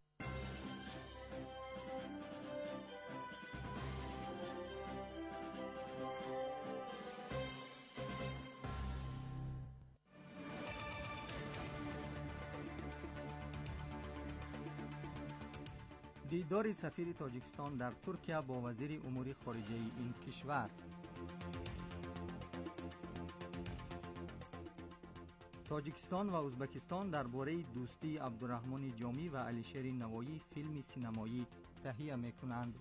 دیدار سفیر تاجیکستان در ترکیه با وزیر امور خارجه این کشور. تاجیکستان و ازبکستان درباره دوستی عبدالرحمن جامی و علیشیر نوایی فیلم سینمایی تهیه می‌کنند.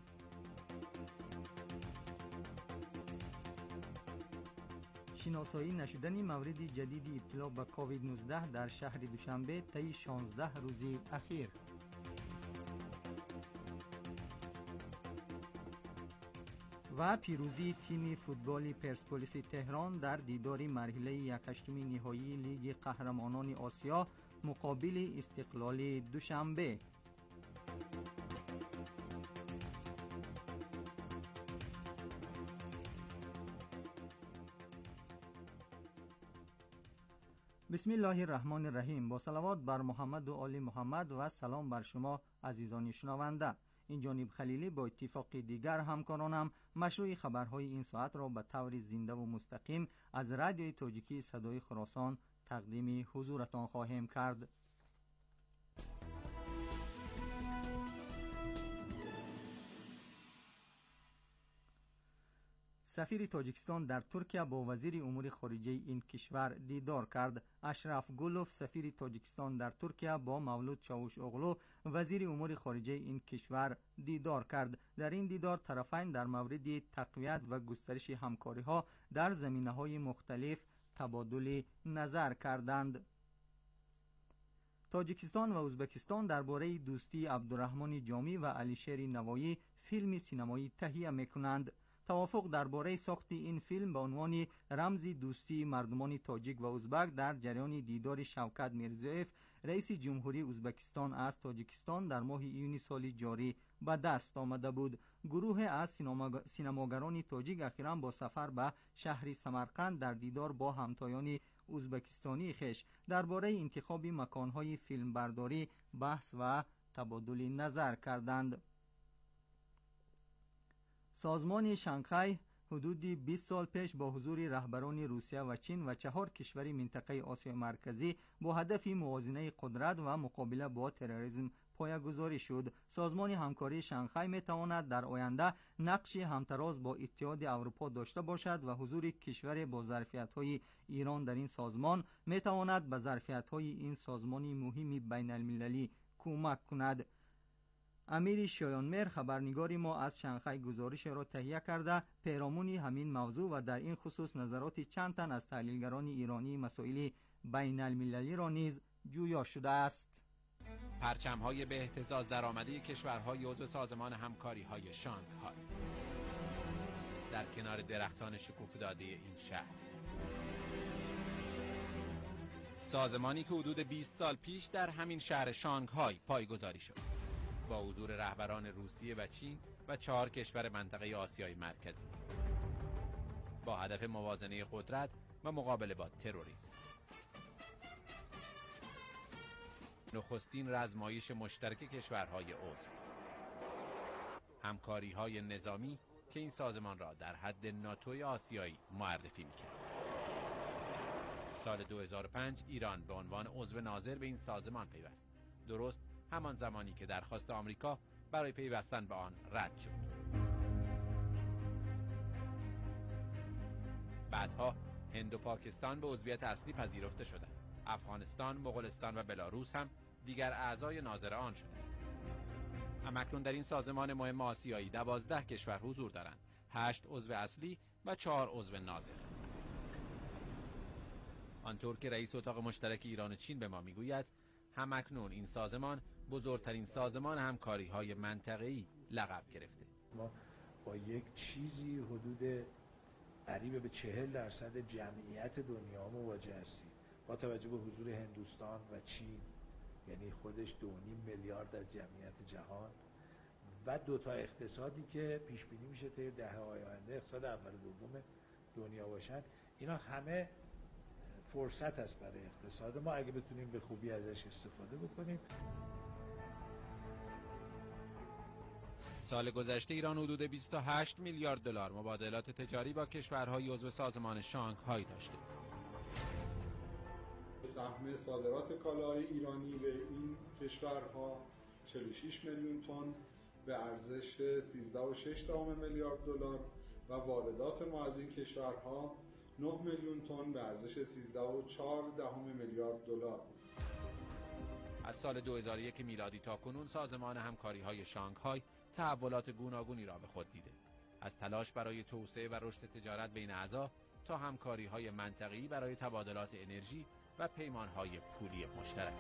شناسایی نشدن مورد جدید ابتلا به کووید 19 در شهر دوشنبه طی 16 روز اخیر. و پیروزی تیم فوتبال پرسپولیس تهران در دیدار مرحله 1/8 نهایی لیگ قهرمانان آسیا مقابل استقلال دوشنبه. بسم الله الرحمن الرحیم. با صلوات بر محمد و آل محمد و سلام بر شما عزیزان شنونده. این جانب خلیلی با اتفاق دیگر همکارانم مشروع خبرهای این ساعت را به طور زنده و مستقیم از رادیوی تاجیکی صدای خراسان تقدیم حضورتان خواهیم کرد. سفیر تاجیکستان در ترکیه با وزیر امور خارجه این کشور دیدار کرد. اشرف گلوف سفیر تاجیکستان در ترکیه با مولود چاوش اغلو وزیر امور خارجه این کشور دیدار کرد. در این دیدار طرفین در مورد تقویت و گسترش همکاری‌ها در زمینه‌های مختلف تبادل نظر کردند. تاجیکستان و ازبکستان درباره دوستی عبدالرحمن جامی و علیشیر نوایی فیلم سینمایی تهیه می‌کنند. توافق درباره ساخت این فیلم به عنوان رمزی دوستی مردمان تاجیک و ازبک در جریان دیدار شوکت میرزیوف رئیس جمهوری ازبکستان از تاجیکستان در ماه ایون سال جاری به دست آمده بود. گروه از سینماگران تاجیک اخیراً با سفر به شهر سمرقند در دیدار با همتایان ازبکستانی خویش درباره انتخاب مکانهای فیلمبرداری بحث و تبادل نظر کردند. سازمان شانگهای حدود 20 سال پیش با حضور رهبران روسیه و چین و 4 کشور منطقه آسیا مرکزی با هدف موازنه قدرت و مقابله با تروریسم پایه‌گذاری شد. سازمان همکاری شانگهای می‌تواند در آینده نقش همتراز با اتحاد اروپا داشته باشد و حضور کشور با ظرفیت‌های ایران در این سازمان می‌تواند به ظرفیت‌های این سازمان مهم بین‌المللی کمک کند. امیر شایانمیر خبرنگاری ما از شانگهای گزارش را تهیه کرده پیرامون همین موضوع و در این خصوص نظرات چند تن از تحلیلگران ایرانی مسائل بین المللی را نیز جویا شده است. پرچم‌های به اهتزاز درآمده کشورهای عضو سازمان همکاری‌های شانگهای در کنار درختان شکوفه‌داده این شهر. سازمانی که حدود 20 سال پیش در همین شهر شانگهای پایگذاری شد با حضور رهبران روسیه و چین و 4 کشور منطقه آسیای مرکزی با هدف موازنه قدرت و مقابله با تروریسم. نخستین رزمایش مشترک کشورهای عضو، همکاری‌های نظامی که این سازمان را در حد ناتوی آسیایی معرفی می‌کرد. سال 2005 ایران به عنوان عضو ناظر به این سازمان پیوست، درست همان زمانی که درخواست آمریکا برای پیوستن به آن رد شد. بعدها هند و پاکستان به عضویت اصلی پذیرفته شدند. افغانستان، مغولستان و بلاروس هم دیگر اعضای ناظر آن شدند. همکنون در این سازمان مهم آسیایی 12 کشور حضور دارند، 8 عضو اصلی و 4 عضو ناظر. آنطور که رئیس اتاق مشترک ایران و چین به ما میگوید، همکنون این سازمان بزرگترین سازمان همکاری‌های منطقه‌ای لقب گرفته. ما با یک چیزی حدود قریب به 40% جمعیت دنیا مواجه هستیم. با توجه به حضور هندوستان و چین، یعنی خودش 2.5 میلیارد از جمعیت جهان، و 2 تا اقتصادی که پیش بینی میشه تا دهه‌های آینده اقتصاد اول و دوم دنیا باشن، اینا همه فرصت است برای اقتصاد ما اگه بتونیم به خوبی ازش استفاده بکنیم. سال گذشته ایران حدود 28 میلیارد دلار مبادلات تجاری با کشورهای عضو سازمان شانگهای داشته. سهم صادرات کالاهای ایرانی به این کشورها 46 میلیون تن به ارزش 13.6 میلیارد دلار و واردات ما از این کشورها 9 میلیون تن به ارزش 13.4 میلیارد دلار. از سال 2001 میلادی تا کنون سازمان همکاری‌های شانگهای تحولات گوناگونی را به خود دیده، از تلاش برای توسعه و رشد تجارت بین اعضا تا همکاری‌های منطقه‌ای برای تبادلات انرژی و پیمان‌های پولی مشترک.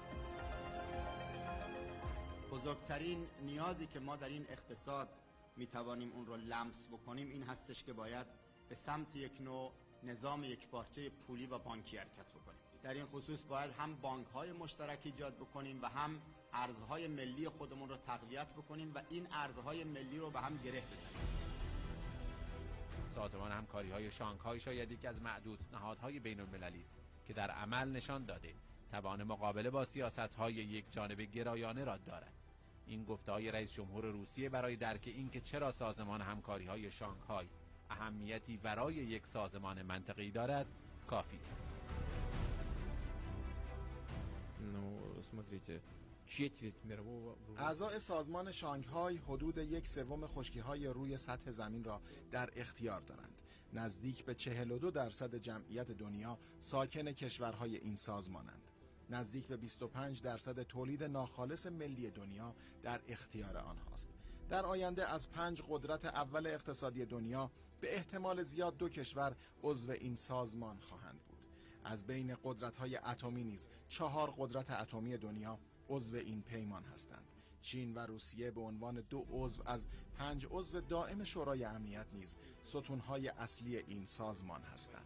بزرگترین نیازی که ما در این اقتصاد میتوانیم اون رو لمس بکنیم این هستش که باید به سمت یک نوع نظام یکپارچه پولی و بانکی حرکت بکنیم. در این خصوص باید هم بانک‌های مشترک ایجاد بکنیم و هم ارزهای ملی خودمون رو تقویت بکنیم و این ارزهای ملی رو به هم گره بزنیم. سازمان همکاری‌های شانگهای شاید یکی از معدود نهادهای بین‌المللی است که در عمل نشان داده توان مقابله با سیاست‌های یک جانبه گرایانه را دارد. این گفته‌های رئیس جمهور روسیه برای درک اینکه چرا سازمان همکاری‌های شانگهای اهمیتی ورای یک سازمان منطقه‌ای دارد کافی است. اعضای سازمان شانگهای حدود 1/3 خشکی‌های روی سطح زمین را در اختیار دارند. نزدیک به 42% جمعیت دنیا ساکن کشورهای این سازمانند. نزدیک به 25% تولید ناخالص ملی دنیا در اختیار آنهاست. در آینده از 5 قدرت اول اقتصادی دنیا به احتمال زیاد 2 کشور عضو این سازمان خواهند بود. از بین قدرت‌های اتمی نیز 4 قدرت اتمی دنیا عضو این پیمان هستند. چین و روسیه به عنوان 2 عضو از 5 عضو دائم شورای امنیت نیز ستون‌های اصلی این سازمان هستند.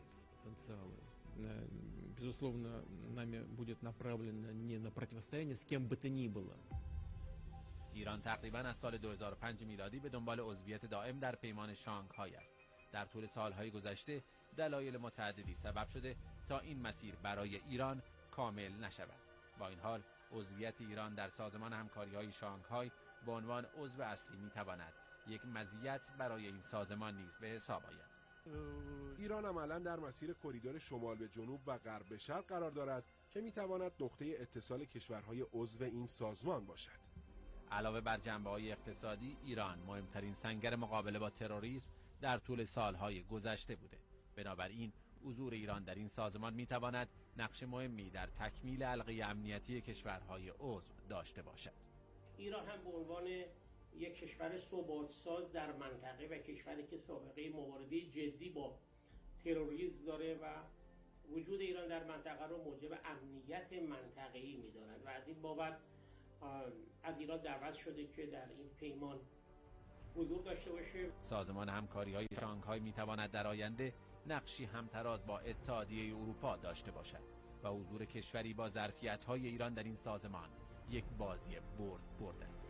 Безусловно, нами будет направлено не на противостояние с кем бы то ни было. ایران تقریباً از سال 2005 میلادی به دنبال عضویت دائم در پیمان شانگهای است. در طول سالهای گذشته دلایل متعددی سبب شده تا این مسیر برای ایران کامل نشود. با این حال عضویت ایران در سازمان همکاری‌های شانگهای به عنوان عضو اصلی می‌تواند یک مزیت برای این سازمان نیز به حساب آید. ایران عملاً در مسیر کریدور شمال به جنوب و غرب به شرق قرار دارد که می‌تواند نقطه اتصال کشورهای عضو این سازمان باشد. علاوه بر جنبه‌های اقتصادی، ایران مهمترین سنگر مقابله با تروریسم در طول سالهای گذشته بوده. بنابراین حضور ایران در این سازمان می‌تواند نقش مهمی در تکمیل حلقه امنیتی کشورهای عضو داشته باشد. ایران هم به عنوان یک کشور ثبات‌ساز در منطقه و کشوری که سابقه مبارزه جدی با تروریسم داره و وجود ایران در منطقه رو موجب امنیت منطقه‌ای می‌داند و از این بابت از ایران دعوت شده که در این پیمان حضور داشته باشه. سازمان همکاری‌های شانگهای می‌تواند در آینده نقشی همتراز با اتحادیه اروپا داشته باشد. و حضور کشوری با ظرفیت‌های ایران در این سازمان یک بازی برد است.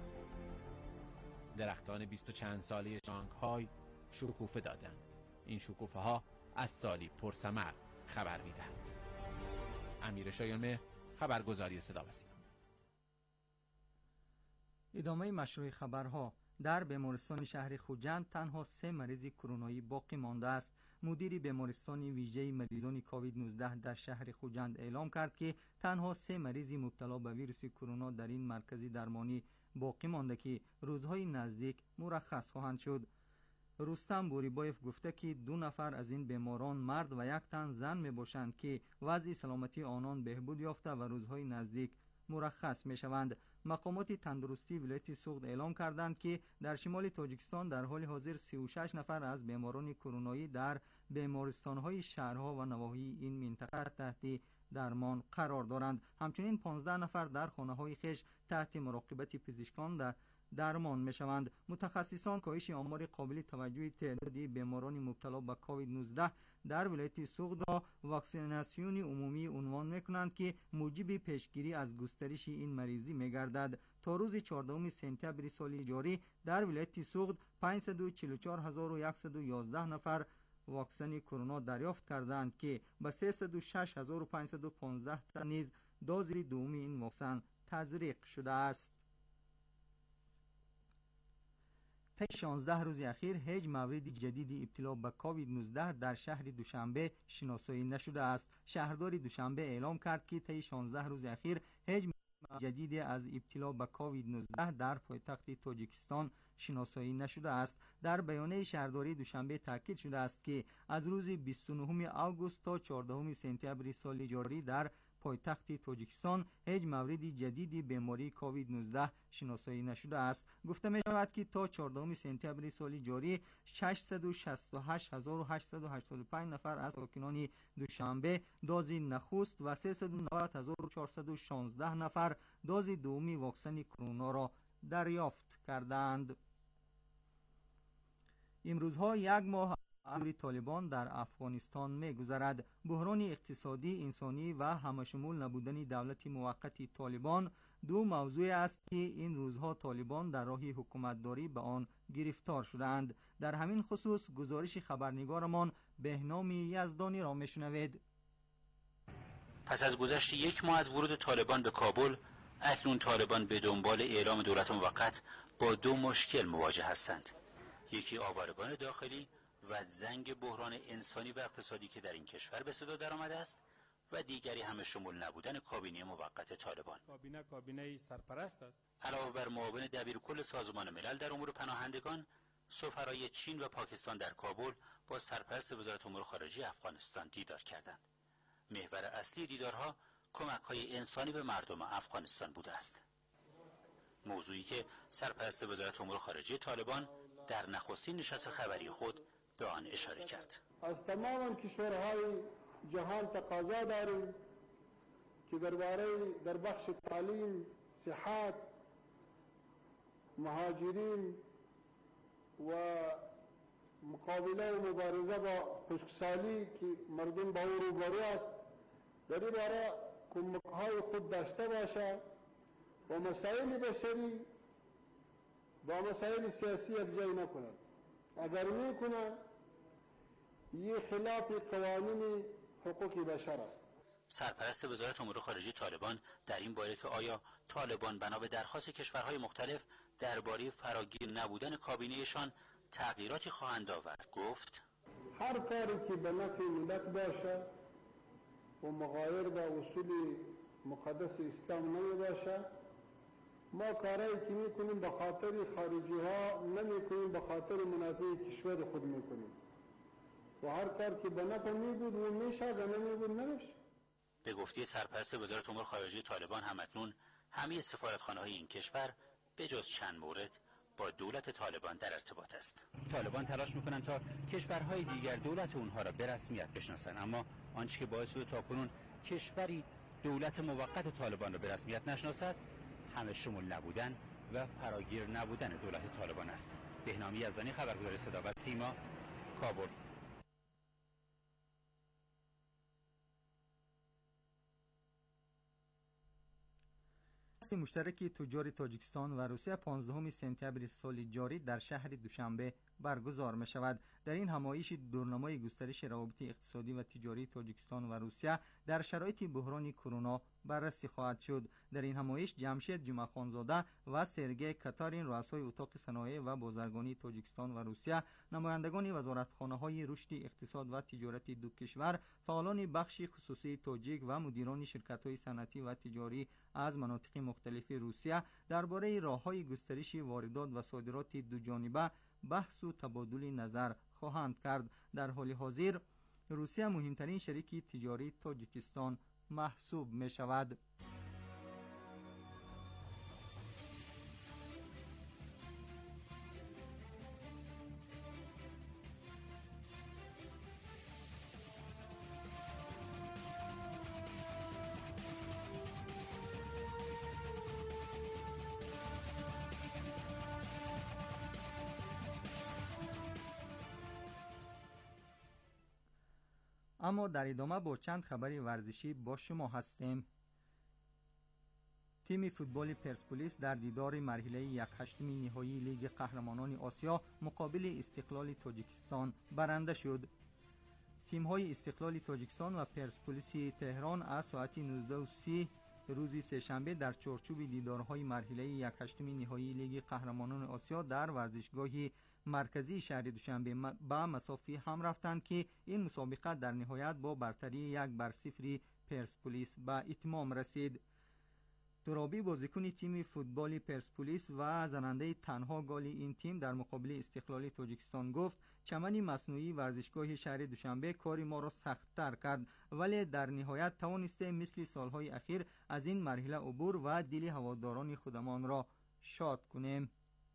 درختان 20 و چند ساله شانگهای شکوفه دادند. این شکوفه ها از سالی پرثمر خبر می‌دهند. امیر شایان‌مهر، خبرگزاری صدا و سیما. ادامه مشروع خبرها. در بیمارستان شهر خوجند تنها 3 مریض کرونایی باقی مانده است. مدیر بیمارستان ویژه مریضان کووید 19 در شهر خوجند اعلام کرد که تنها 3 مریض مبتلا به ویروس کرونا در این مرکز درمانی باقی مانده که روزهای نزدیک مرخص خواهند شد. رستم بوریبایف گفته که 2 نفر از این بیماران مرد و 1 تن زن می باشند که وضع سلامتی آنان بهبود یافته و روزهای نزدیک مرخص می شوند. مقامات تندرستی ولایت سوغد اعلام کردند که در شمال تاجیکستان در حال حاضر 36 نفر از بیماران کرونایی در بیمارستان‌های شهرها و نواحی این منطقه تحت درمان قرار دارند. همچنین 15 نفر در خانه‌های خویش تحت مراقبت پزشکان درمان می‌شوند. متخصصان کاهش آمار قابل توجه تعداد بیماران مبتلا به کووید 19 در ولایت سوغد را واکسیناسیون عمومی عنوان می‌کنند که موجب پیشگیری از گسترش این مریضی می‌گردد. تا روز 14 سپتامبر سال جاری در ولایت سوغد 544111 نفر واکسن کرونا دریافت کردند که به 306515 تن نیز دوز دوم این واکسن تزریق شده است. طی 16 روز اخیر هیچ مورد جدید ابتلا به کووید 19 در شهر دوشنبه شناسایی نشده است. شهردار دوشنبه اعلام کرد که طی 16 روز اخیر هیچ مورد جدید از ابتلا به کووید 19 در پایتخت تاجیکستان شناسایی نشده است. در بیانیه شهرداری دوشنبه تاکید شده است که از روز 29 آگوست تا 14 سپتامبر سال جاری در پایتخت تاجیکستان هیچ مورد جدیدی بیماری کووید 19 شناسایی نشده است. گفته می شود که تا 14 سپتامبر سال جاری 668885 نفر از ساکنان دوشنبه دوز نخست و 390416 نفر دوز دومی واکسن کرونا را دریافت کردند. امروزها 1 ماه از طالبان در افغانستان می‌گذرد. بحران اقتصادی، انسانی و همشمول نبودن دولت موقت طالبان 2 موضوع است که این روزها طالبان در راه حکومتداری به آن گرفتار شدند. در همین خصوص گزارش خبرنگارمان بهنام یزدانی را میشنوید. پس از گذشت 1 ماه از ورود طالبان به کابل، اکنون طالبان به دنبال اعلام دولت موقت با 2 مشکل مواجه هستند. یکی آوارگان داخلی و زنگ بحران انسانی و اقتصادی که در این کشور به صدا درآمده است و دیگری همه شمول نبودن کابینه موقت طالبان. کابینه سرپرست است. علاوه بر معاون دبیرکل سازمان ملل در امور پناهندگان، سفرای چین و پاکستان در کابل با سرپرست وزارت امور خارجه افغانستان دیدار کردند. محور اصلی دیدارها کمک‌های انسانی به مردم افغانستان بوده است. موضوعی که سرپرست وزارت امور خارجه طالبان در نخستین نشست خبری خود به آن اشاره کرد. از تمام کشورهای جهان تقاضا داریم که در بخش تعلیم، صحت، مهاجرین و مقابله و مبارزه با خشکسالی که مردم با او روبرو است، در این باره کمک‌های خود داشته باشه و مسائل بشری با مسائل سیاسی یکجای نکند. اگر میکنه یہ خلاف قوانین حقوق بشر است. سرپرست وزارت امور خارجه طالبان در این باره که آیا طالبان بنا به درخواست کشورهای مختلف درباره فراگیر نبودن کابینه‌شان تغییراتی خواهند آورد گفت: هر کاری که به نفع ملت باشه و مغایر با اصول مقدس اسلام نباشه، ما کارایی که میکنیم به خاطر خارجی ها نمیکنیم، به خاطر منافع کشور خود میکنیم و هر کار که به نفع میبود و میشه و نمیبود نمیشه. به گفته سرپرست وزارت امور خارجه طالبان همکنون همه سفارتخانه‌های این کشور به جز چند مورد با دولت طالبان در ارتباط است. طالبان تلاش میکنند تا کشورهای دیگر دولت اونها را به رسمیت بشناسند، اما آنچه که باعث شده تاکنون کشوری دولت موقت طالبان را به رسمیت نشناسد همه شمول نبودن و فراگیر نبودن دولت طالبان است. بهنام یزدانی، خبرگزاری صدا و سیما، کابل. نشست مشترک تجار تاجیکستان و روسیه 15 سپتامبر سال جاری در شهر دوشنبه برگزار می شود. در این همایش دورنمای گسترش روابط اقتصادی و تجاری تاجیکستان و روسیه در شرایط بحران کرونا بررسی خواهد شد. در این همایش جمشید جمعخانزاده و سرگئی کاتارین رؤسای اتاق صنایع و بازرگانی تاجیکستان و روسیه، نمایندگان وزارتخانه‌های رشد اقتصاد و تجارت دو کشور، فعالان بخش خصوصی تاجیک و مدیران شرکت‌های صنعتی و تجاری از مناطق مختلف روسیه درباره راه‌های گسترش واردات و صادرات دو جانبه بحث و تبادل نظر خواهند کرد. در حال حاضر روسیه مهمترین شریک تجاری تاجیکستان محسوب می شود. اما در ادامه با چند خبر ورزشی با شما هستیم. تیم فوتبال پرسپولیس در دیدار مرحله 1/8 نهایی لیگ قهرمانان آسیا مقابل استقلال تاجیکستان برنده شد. تیم‌های استقلال تاجیکستان و پرسپولیس تهران از ساعت 19:30 روز سه‌شنبه در چارچوب دیدارهای مرحله 1/8 نهایی لیگ قهرمانان آسیا در ورزشگاه مرکزی شهر دوشنبه به مسافی هم رفتند که این مسابقه در نهایت با برتری 1-0 پرسپولیس به اتمام رسید. ترابی بازیکن تیم فوتبال پرسپولیس و زننده تنها گل این تیم در مقابل استقلال تاجیکستان گفت چمن مصنوعی ورزشگاه شهر دوشنبه کار ما را سخت‌تر کرد، ولی در نهایت توانسته مثل سالهای اخیر از این مرحله عبور و دل هواداران خودمان را شاد کنیم.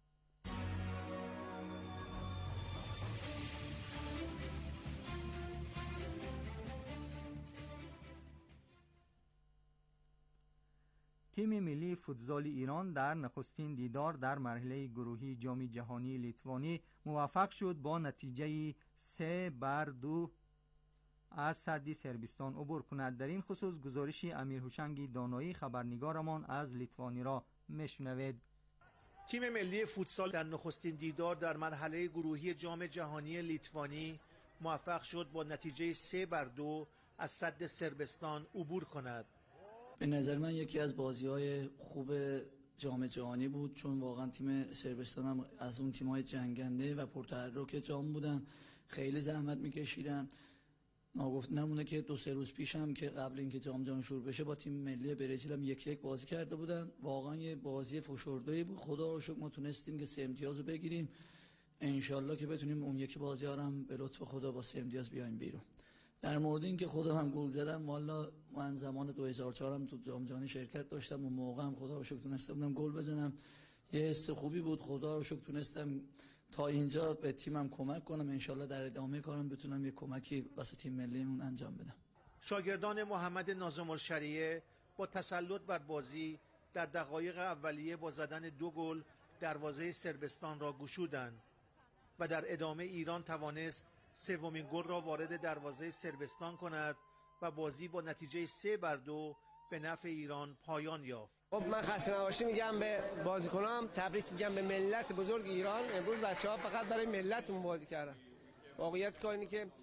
تیم ملی فوتزال ایران در نخستین دیدار در مرحله گروهی جام جهانی لیتوانی موفق شد با نتیجه 3-2 از سد صربستان عبور کند. در این خصوص گزارش امیر هوشنگ دانایی خبرنگارمان از لیتوانی را میشنوید. تیم ملی فوتسال در نخستین دیدار در مرحله گروهی جام جهانی لیتوانی موفق شد با نتیجه 3-2 از سد صربستان عبور کند. به نظر من یکی از بازی‌های خوب جام جهانی بود، چون واقعا تیم صربستان هم از اون تیم‌های جنگنده و پرتحرک جام بودن، خیلی زحمت می‌کشیدن. ناگفته نمونه که 2-3 روز پیش هم که قبل اینکه جام جهانی شروع بشه با تیم ملی برزیل هم 1-1 بازی کرده بودن. واقعا یه بازی فشرده‌ای بود. خدا رو شکر ما تونستیم که 3 امتیاز رو بگیریم. انشالله که بتونیم اون یکی بازی‌ها هم به لطف خدا با 3 امتیاز بیایم بیرون. در مورد این که خودم هم گل زدم، والا من زمان 2004 هم تو جام جهانی شرکت داشتم، اون موقع هم خدا رو شکر تونستم بودم گل بزنم. یه حس خوبی بود، خدا رو شکر تونستم تا اینجا به تیمم کمک کنم. انشالله در ادامه کارم بتونم یه کمکی واسه تیم ملیمون انجام بدم. شاگردان محمد ناظم الشریعه با تسلط بر بازی در دقایق اولیه با زدن 2 گل دروازه صربستان را گشودند و در ادامه ایران توانست سومین گل را وارد دروازه صربستان کند و بازی با نتیجه 3-2 به نفع ایران پایان یافت. خب من خسته نباشی میگم به بازیکنام، تبریک میگم به ملت بزرگ ایران. امروز بچه‌ها فقط برای ملتمون بازی کردن. واقعیت کار اینه که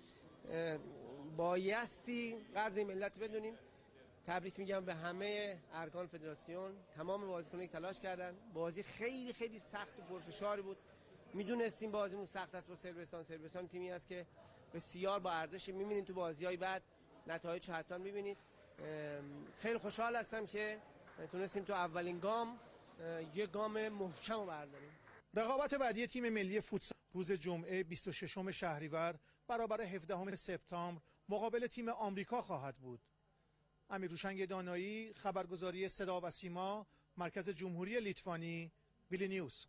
بایستی قدر ملت بدونیم. تبریک میگم به همه ارکان فدراسیون، تمام بازیکنان که تلاش کردن. بازی خیلی خیلی سخت و پرفشاری بود. میدونستیم بازیمون سخت است با صربستان. صربستان تیمی است که بسیار با ارزش، می‌بینید تو بازی‌های بعد نتایج حتما می‌بینید. خیلی خوشحال هستم که تونستیم تو اولین گام یه گام محکم رو برداریم. رقابت بعدی تیم ملی فوتسال روز جمعه 26 شهریور برابر 17 سپتامبر مقابل تیم آمریکا خواهد بود. امیر هوشنگ دانایی، خبرگزاری صدا و سیما، مرکز جمهوری لیتوانی، ویلنیوس.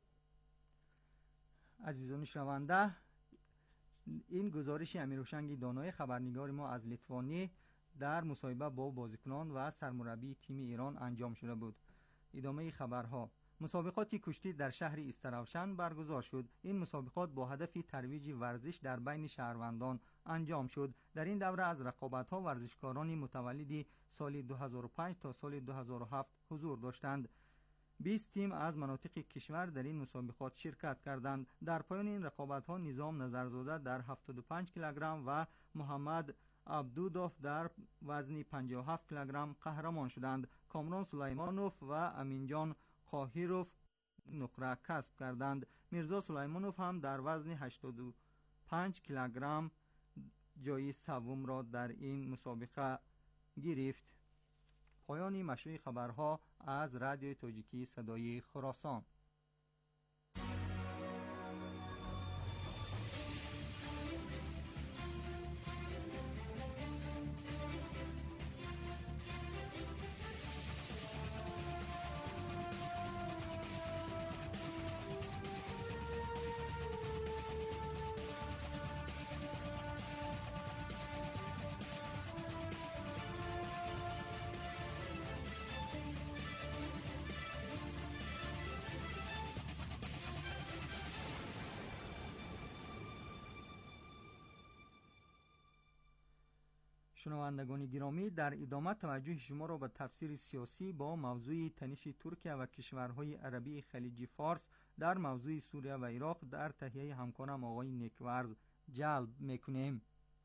عزیزان شنونده، این گزارش امیر هوشنگ دانایی خبرنگار ما از لیتوانی در مصاحبه با بازیکنان و سرمربی تیم ایران انجام شده بود. ادامه خبرها. مسابقات کشتی در شهر استراوشن برگزار شد. این مسابقات با هدف ترویج ورزش در بین شهروندان انجام شد. در این دوره از رقابت‌ها ورزشکاران متولد سال 2005 تا سال 2007 حضور داشتند. 20 تیم از مناطق کشور در این مسابقات شرکت کردند. در پایان این رقابت‌ها نظام نظرزاده در 75 کیلوگرم و محمد عبدودوف در وزن 57 کیلوگرم قهرمان شدند. کامران سلیمانوف و امینجان قاهیروف نقره کسب کردند. میرزا سلیمانوف هم در وزن 85 کیلوگرم جای سوم را در این مسابقه گرفت. پایان مشروع خبرها از رادیو تاجیکی صدای خراسان. شنوندگان گرامی، در ادامه توجه شما را به تفسیر سیاسی با موضوع تنش ترکیه و کشورهای عربی خلیج فارس در موضوع سوریه و عراق در تهیه همکارم آقای نیکورز جلب میکنیم.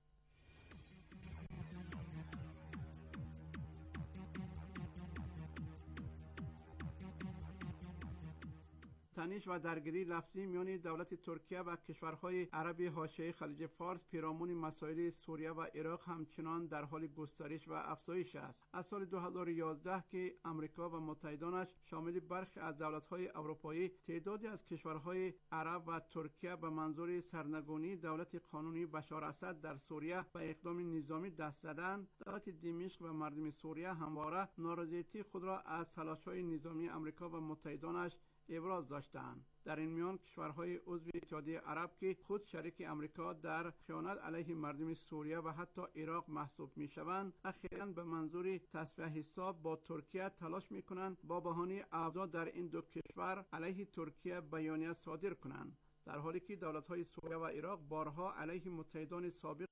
تنش و درگیری لفظی میان دولت ترکیه و کشورهای عربی حاشیه خلیج فارس پیرامون مسائل سوریه و عراق همچنان در حال گسترش و افزایش است. از سال 2011 که امریکا و متحدانش شامل برخی از دولت‌های اروپایی تعدادی از کشورهای عرب و ترکیه به منظور سرنگونی دولت قانونی بشار اسد در سوریه و اقدام نظامی دست زدند، دولت دمشق و مردم سوریه همواره نارضایتی خود را از تلاش‌های نظامی امریکا و متحدانش ابراز داشتند. در این میان کشورهای عضو اتحادیه عرب که خود شریک امریکا در خیانت علیه مردم سوریه و حتی عراق محسوب میشوند، اخیراً به منظور تصفیه حساب با ترکیه تلاش میکنند با بهانه اوضاع در این دو کشور علیه ترکیه بیانیه صادر کنند، در حالی که دولت‌های سوریه و عراق بارها علیه متحدان سابق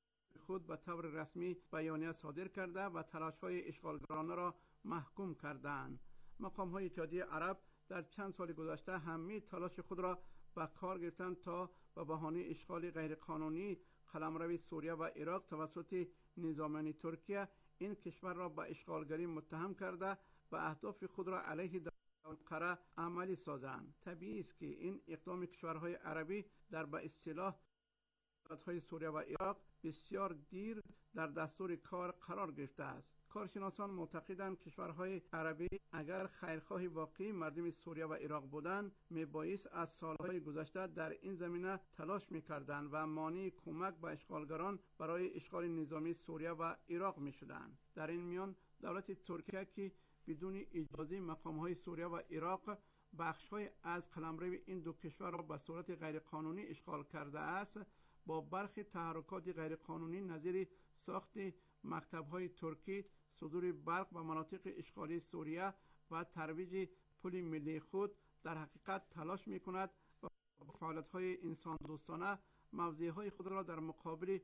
خود به طور رسمی بیانیه صادر کرده و تلاش‌های اشغالگرانه را محکوم کردند. مقام‌های اتحادیه عرب در چند سال گذشته همه تلاش خود را به کار گرفتند تا به بهانه اشغال غیرقانونی قلمرو سوریه و عراق توسط نظامیان ترکیه این کشور را به اشغالگری متهم کرده و اهداف خود را علیه دولت قره عملی سازند. طبیعی است که این اقدام کشورهای عربی در به اصطلاح دولت‌های سوریه و عراق بسیار دیر در دستور کار قرار گرفته است. کارشناسان معتقدند کشورهای عربی اگر خیرخواه واقعی مردم سوریه و عراق بودند میبایست از سالهای گذشته در این زمینه تلاش میکردند و مانع کمک به اشغالگران برای اشغال نظامی سوریه و عراق میشدند. در این میان دولت ترکیه که بدون اجازه مقامهای سوریه و عراق بخش‌های از قلمرو این دو کشور را به صورت غیرقانونی اشغال کرده است، با برخی تحرکات غیرقانونی نظیر ساخت مکتب‌های ترکی، صدور برق و مناطق اشغالی سوریه و ترویج پل ملی خود در حقیقت تلاش می‌کند و فعالیت‌های انسان دوستانه موضع‌های خود را در مقابل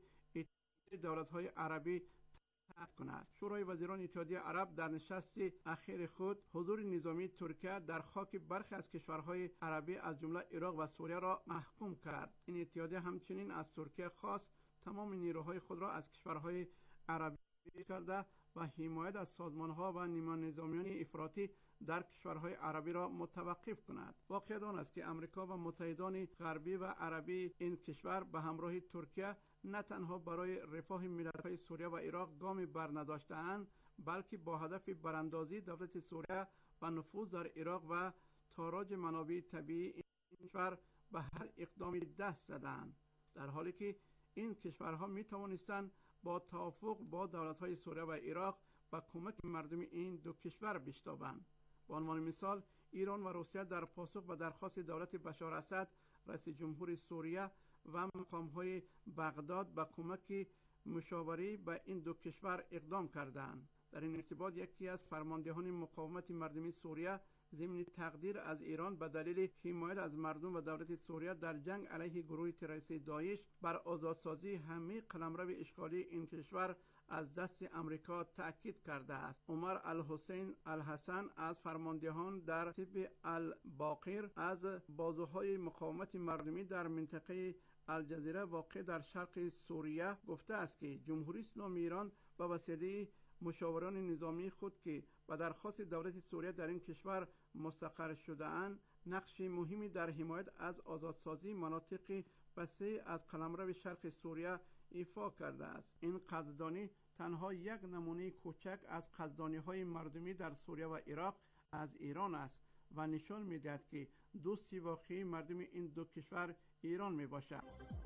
دولت‌های عربی تحت کند. شورای وزیران اتحادیه عرب در نشست اخیر خود حضور نظامی ترکیه در خاک برخی از کشورهای عربی از جمله عراق و سوریه را محکوم کرد. این اتحادیه همچنین از ترکیه خواست تمام نیروهای خود را از کشورهای عربی کرده و حمایت از سازمان‌ها و نیمه نظامیان افراطی در کشورهای عربی را متوقف کند. واقعیت آن است که امریکا و متحدان غربی و عربی این کشور به همراه ترکیه نه تنها برای رفاه ملت‌های سوریه و عراق گام برنداشته‌اند، بلکه با هدف براندازی دولت سوریه و نفوذ در عراق و تاراج منابع طبیعی این کشور به هر اقدامی دست زدند، در حالی که این کشورها می توانستند با توافق با دولت‌های سوریه و عراق و کمک مردم این دو کشور بشتابند. به عنوان مثال ایران و روسیه در پاسخ به درخواست دولت بشار اسد رئیس جمهور سوریه و مقام‌های بغداد به کمک مشاوره به این دو کشور اقدام کردند. در این ارتباط یکی از فرماندهان مقاومت مردمی سوریه ضمن تقدیر از ایران به دلیل حمایت از مردم و دولت سوریه در جنگ علیه گروه تروریستی داعش بر آزادسازی همه قلمرو اشغالی این کشور از دست امریکا تأکید کرده است. عمر الحسین الحسن از فرماندهان در طب الباقر از بازوهای مقاومت مردمی در منطقه الجزیره واقع در شرق سوریه گفته است که جمهوری اسلامی ایران به وسیله مشاوران نظامی خود که به درخواست دولت سوریه در این کشور مستقر شده اند نقش مهمی در حمایت از آزادسازی مناطق وسیع از قلمرو شرق سوریه ایفا کرده است. این قدردانی تنها یک نمونه کوچک از قدردانی‌های مردمی در سوریه و عراق از ایران است و نشان می‌دهد که دوستی واقعی مردم این دو کشور ایران میباشد.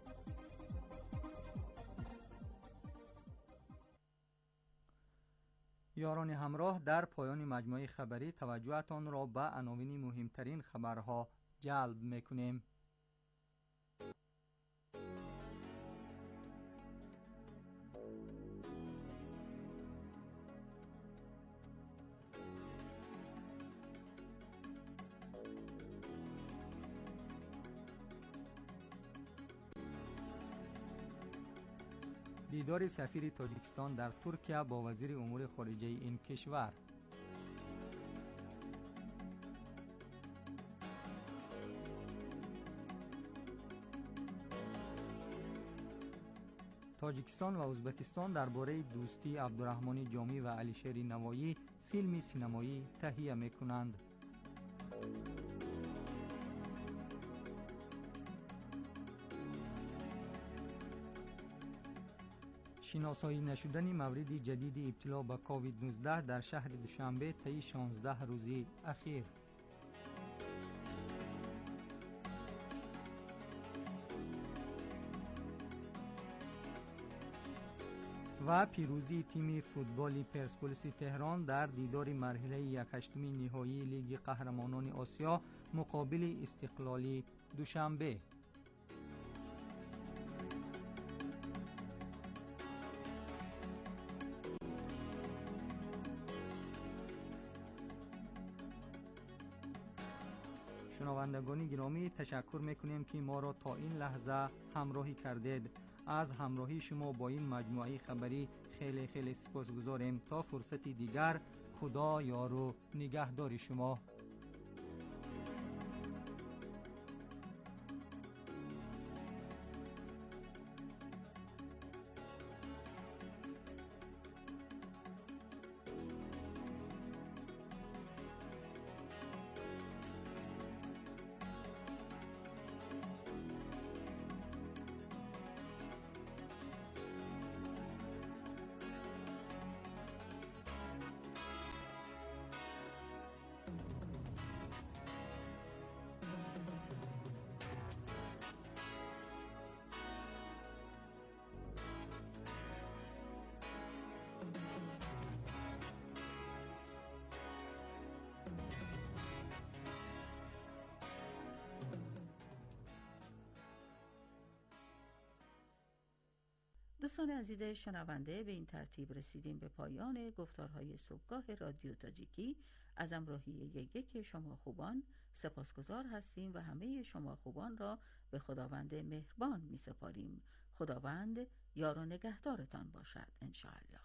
یاران همراه، در پایان مجموعه خبری توجهتان را به عناوین مهمترین خبرها جلب میکنیم. دیدار سفیر تاجیکستان در ترکیه با وزیر امور خارجه این کشور. تاجیکستان و ازبکستان درباره دوستی عبدالرحمن جامی و علیشیر نوایی فیلمی سینمایی تهیه می‌کنند. شناسایی نشدن مورد جدید ابتلا به کووید 19 در شهر دوشنبه طی 16 روزی اخیر. و پیروزی تیم فوتبالی پرسپولیس تهران در دیدار مرحله 1/8 نهایی لیگ قهرمانان آسیا مقابل استقلالی دوشنبه. شنوندگان گرامی، تشکر میکنیم که ما را تا این لحظه همراهی کردید. از همراهی شما با این مجموعه خبری خیلی خیلی سپاسگزاریم. تا فرصتی دیگر، خدا یار و نگهدار شما. دوستان عزیز شنونده، به این ترتیب رسیدیم به پایان گفتارهای صبحگاه رادیو تاجیکی. از همراهی یک شما خوبان سپاسگزار هستیم و همه شما خوبان را به خداوند مهربان می سپاریم. خداوند یار و نگهدارتان باشد انشاءالله.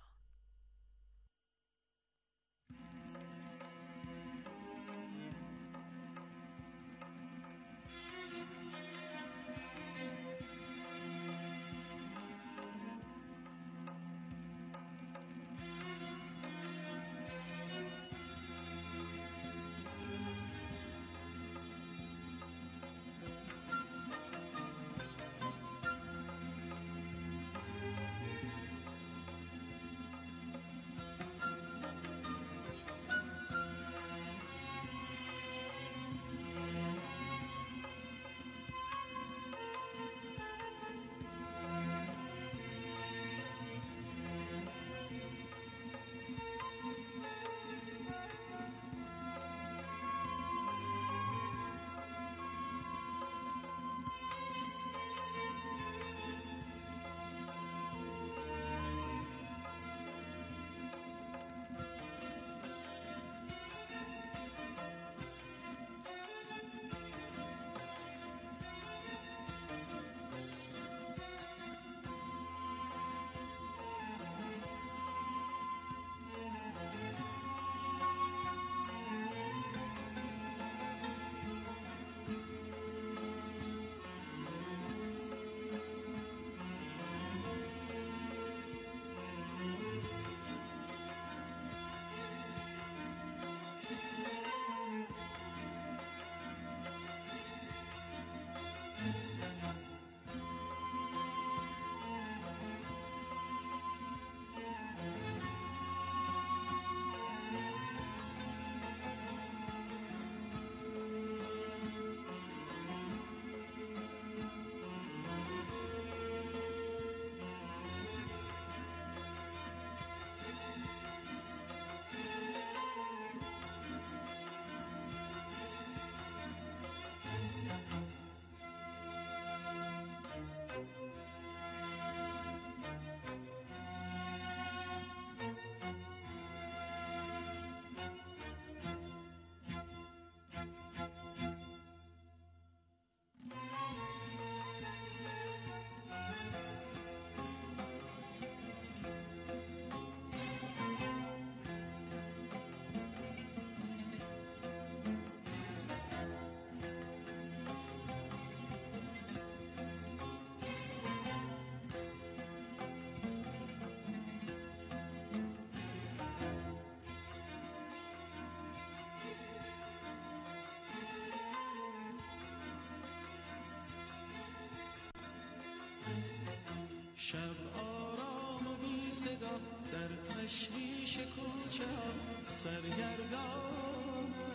شب آرام و بی صدا در تشویش کوچه ها سرگردانه،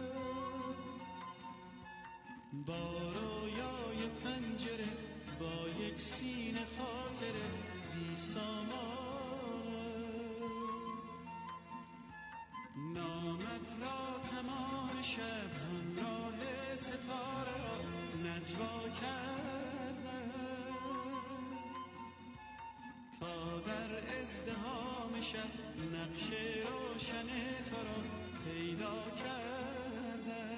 با رویای پنجره با یک سینه خاطره بی سامانه، نامت را تمام شب همراه ستاره ها نجوا کردن، تا در ازدحام شب نقش روشن تو را پیدا کردن.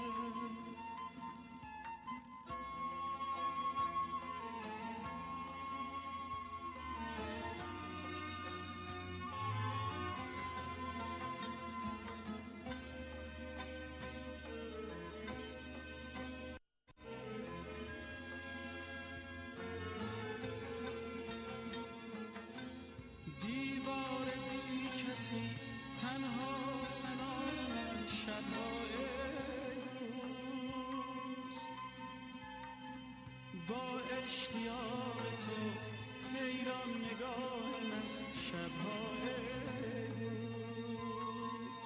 تنها پناه شب‌های روز، با اشتیاق تو حیران نگاه من شب‌های روز،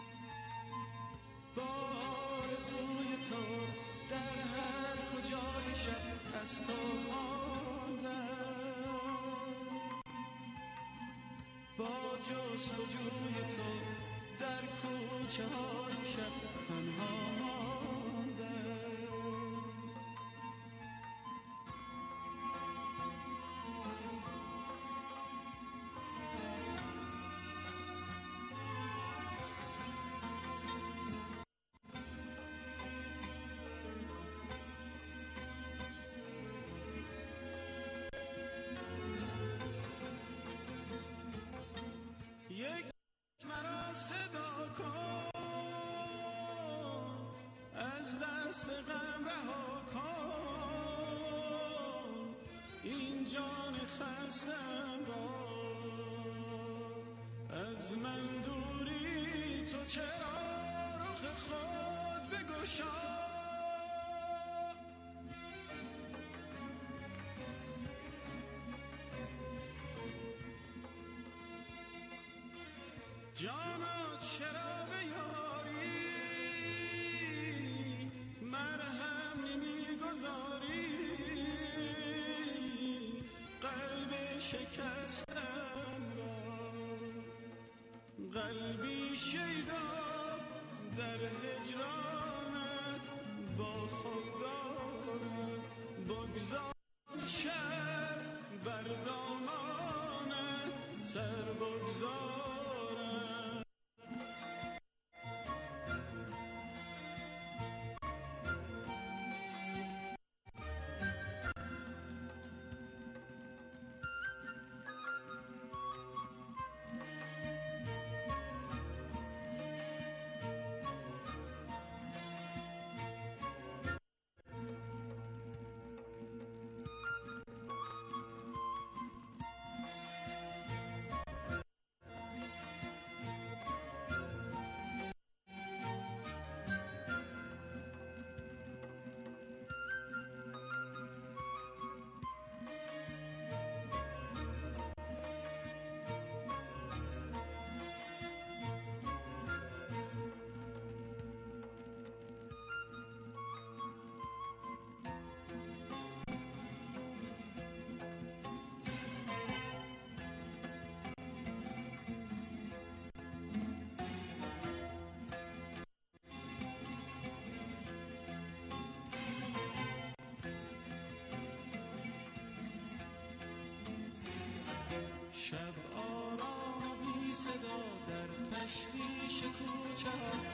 با آرزوی تو در هر کجای شب از تو خواندم، با جستجوی تو در کوچه های شب تنها ماندم. یک مرا صدا کن، از دست غم رها کن این جان خستم را، از من دوری تو چرا رخ خود بگشا، جانا چرا به یاری مرهم نمیگذاری، قلب شکستم را قلبی شیدا در هجرانت با خود دارد، بگذار شب بر دامانت سر بگذار. شب آرام و بی صدا در تشویش کوچه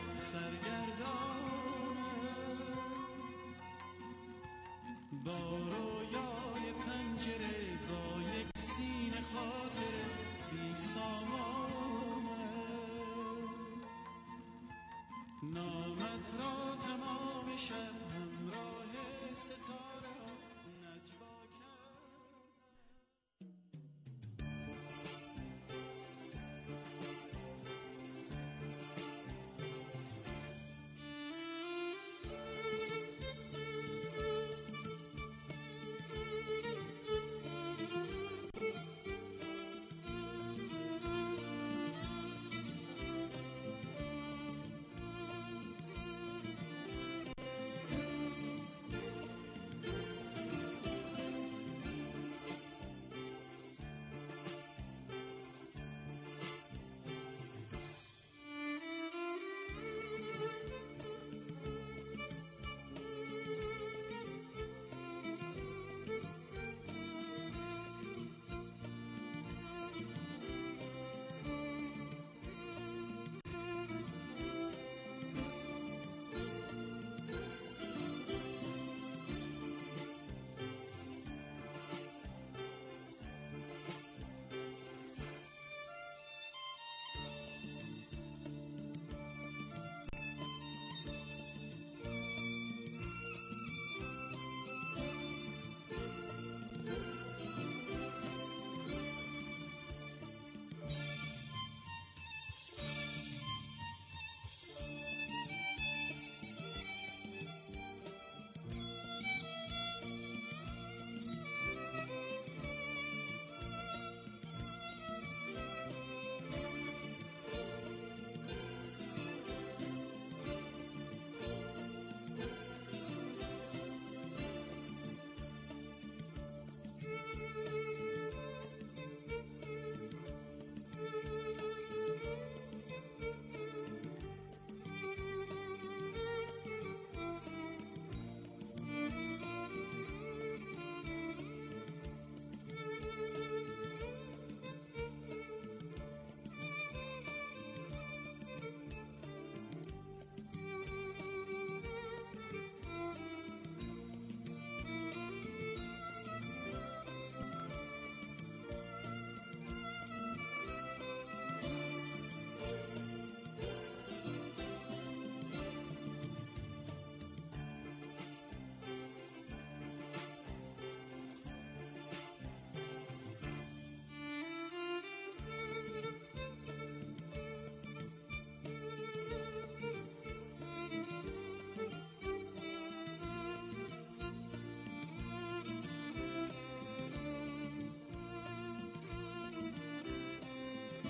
سرگردانه، با رویای پنجره با یک سینه خاطره بی سامانه، نامت را تمام شب همراه ستاره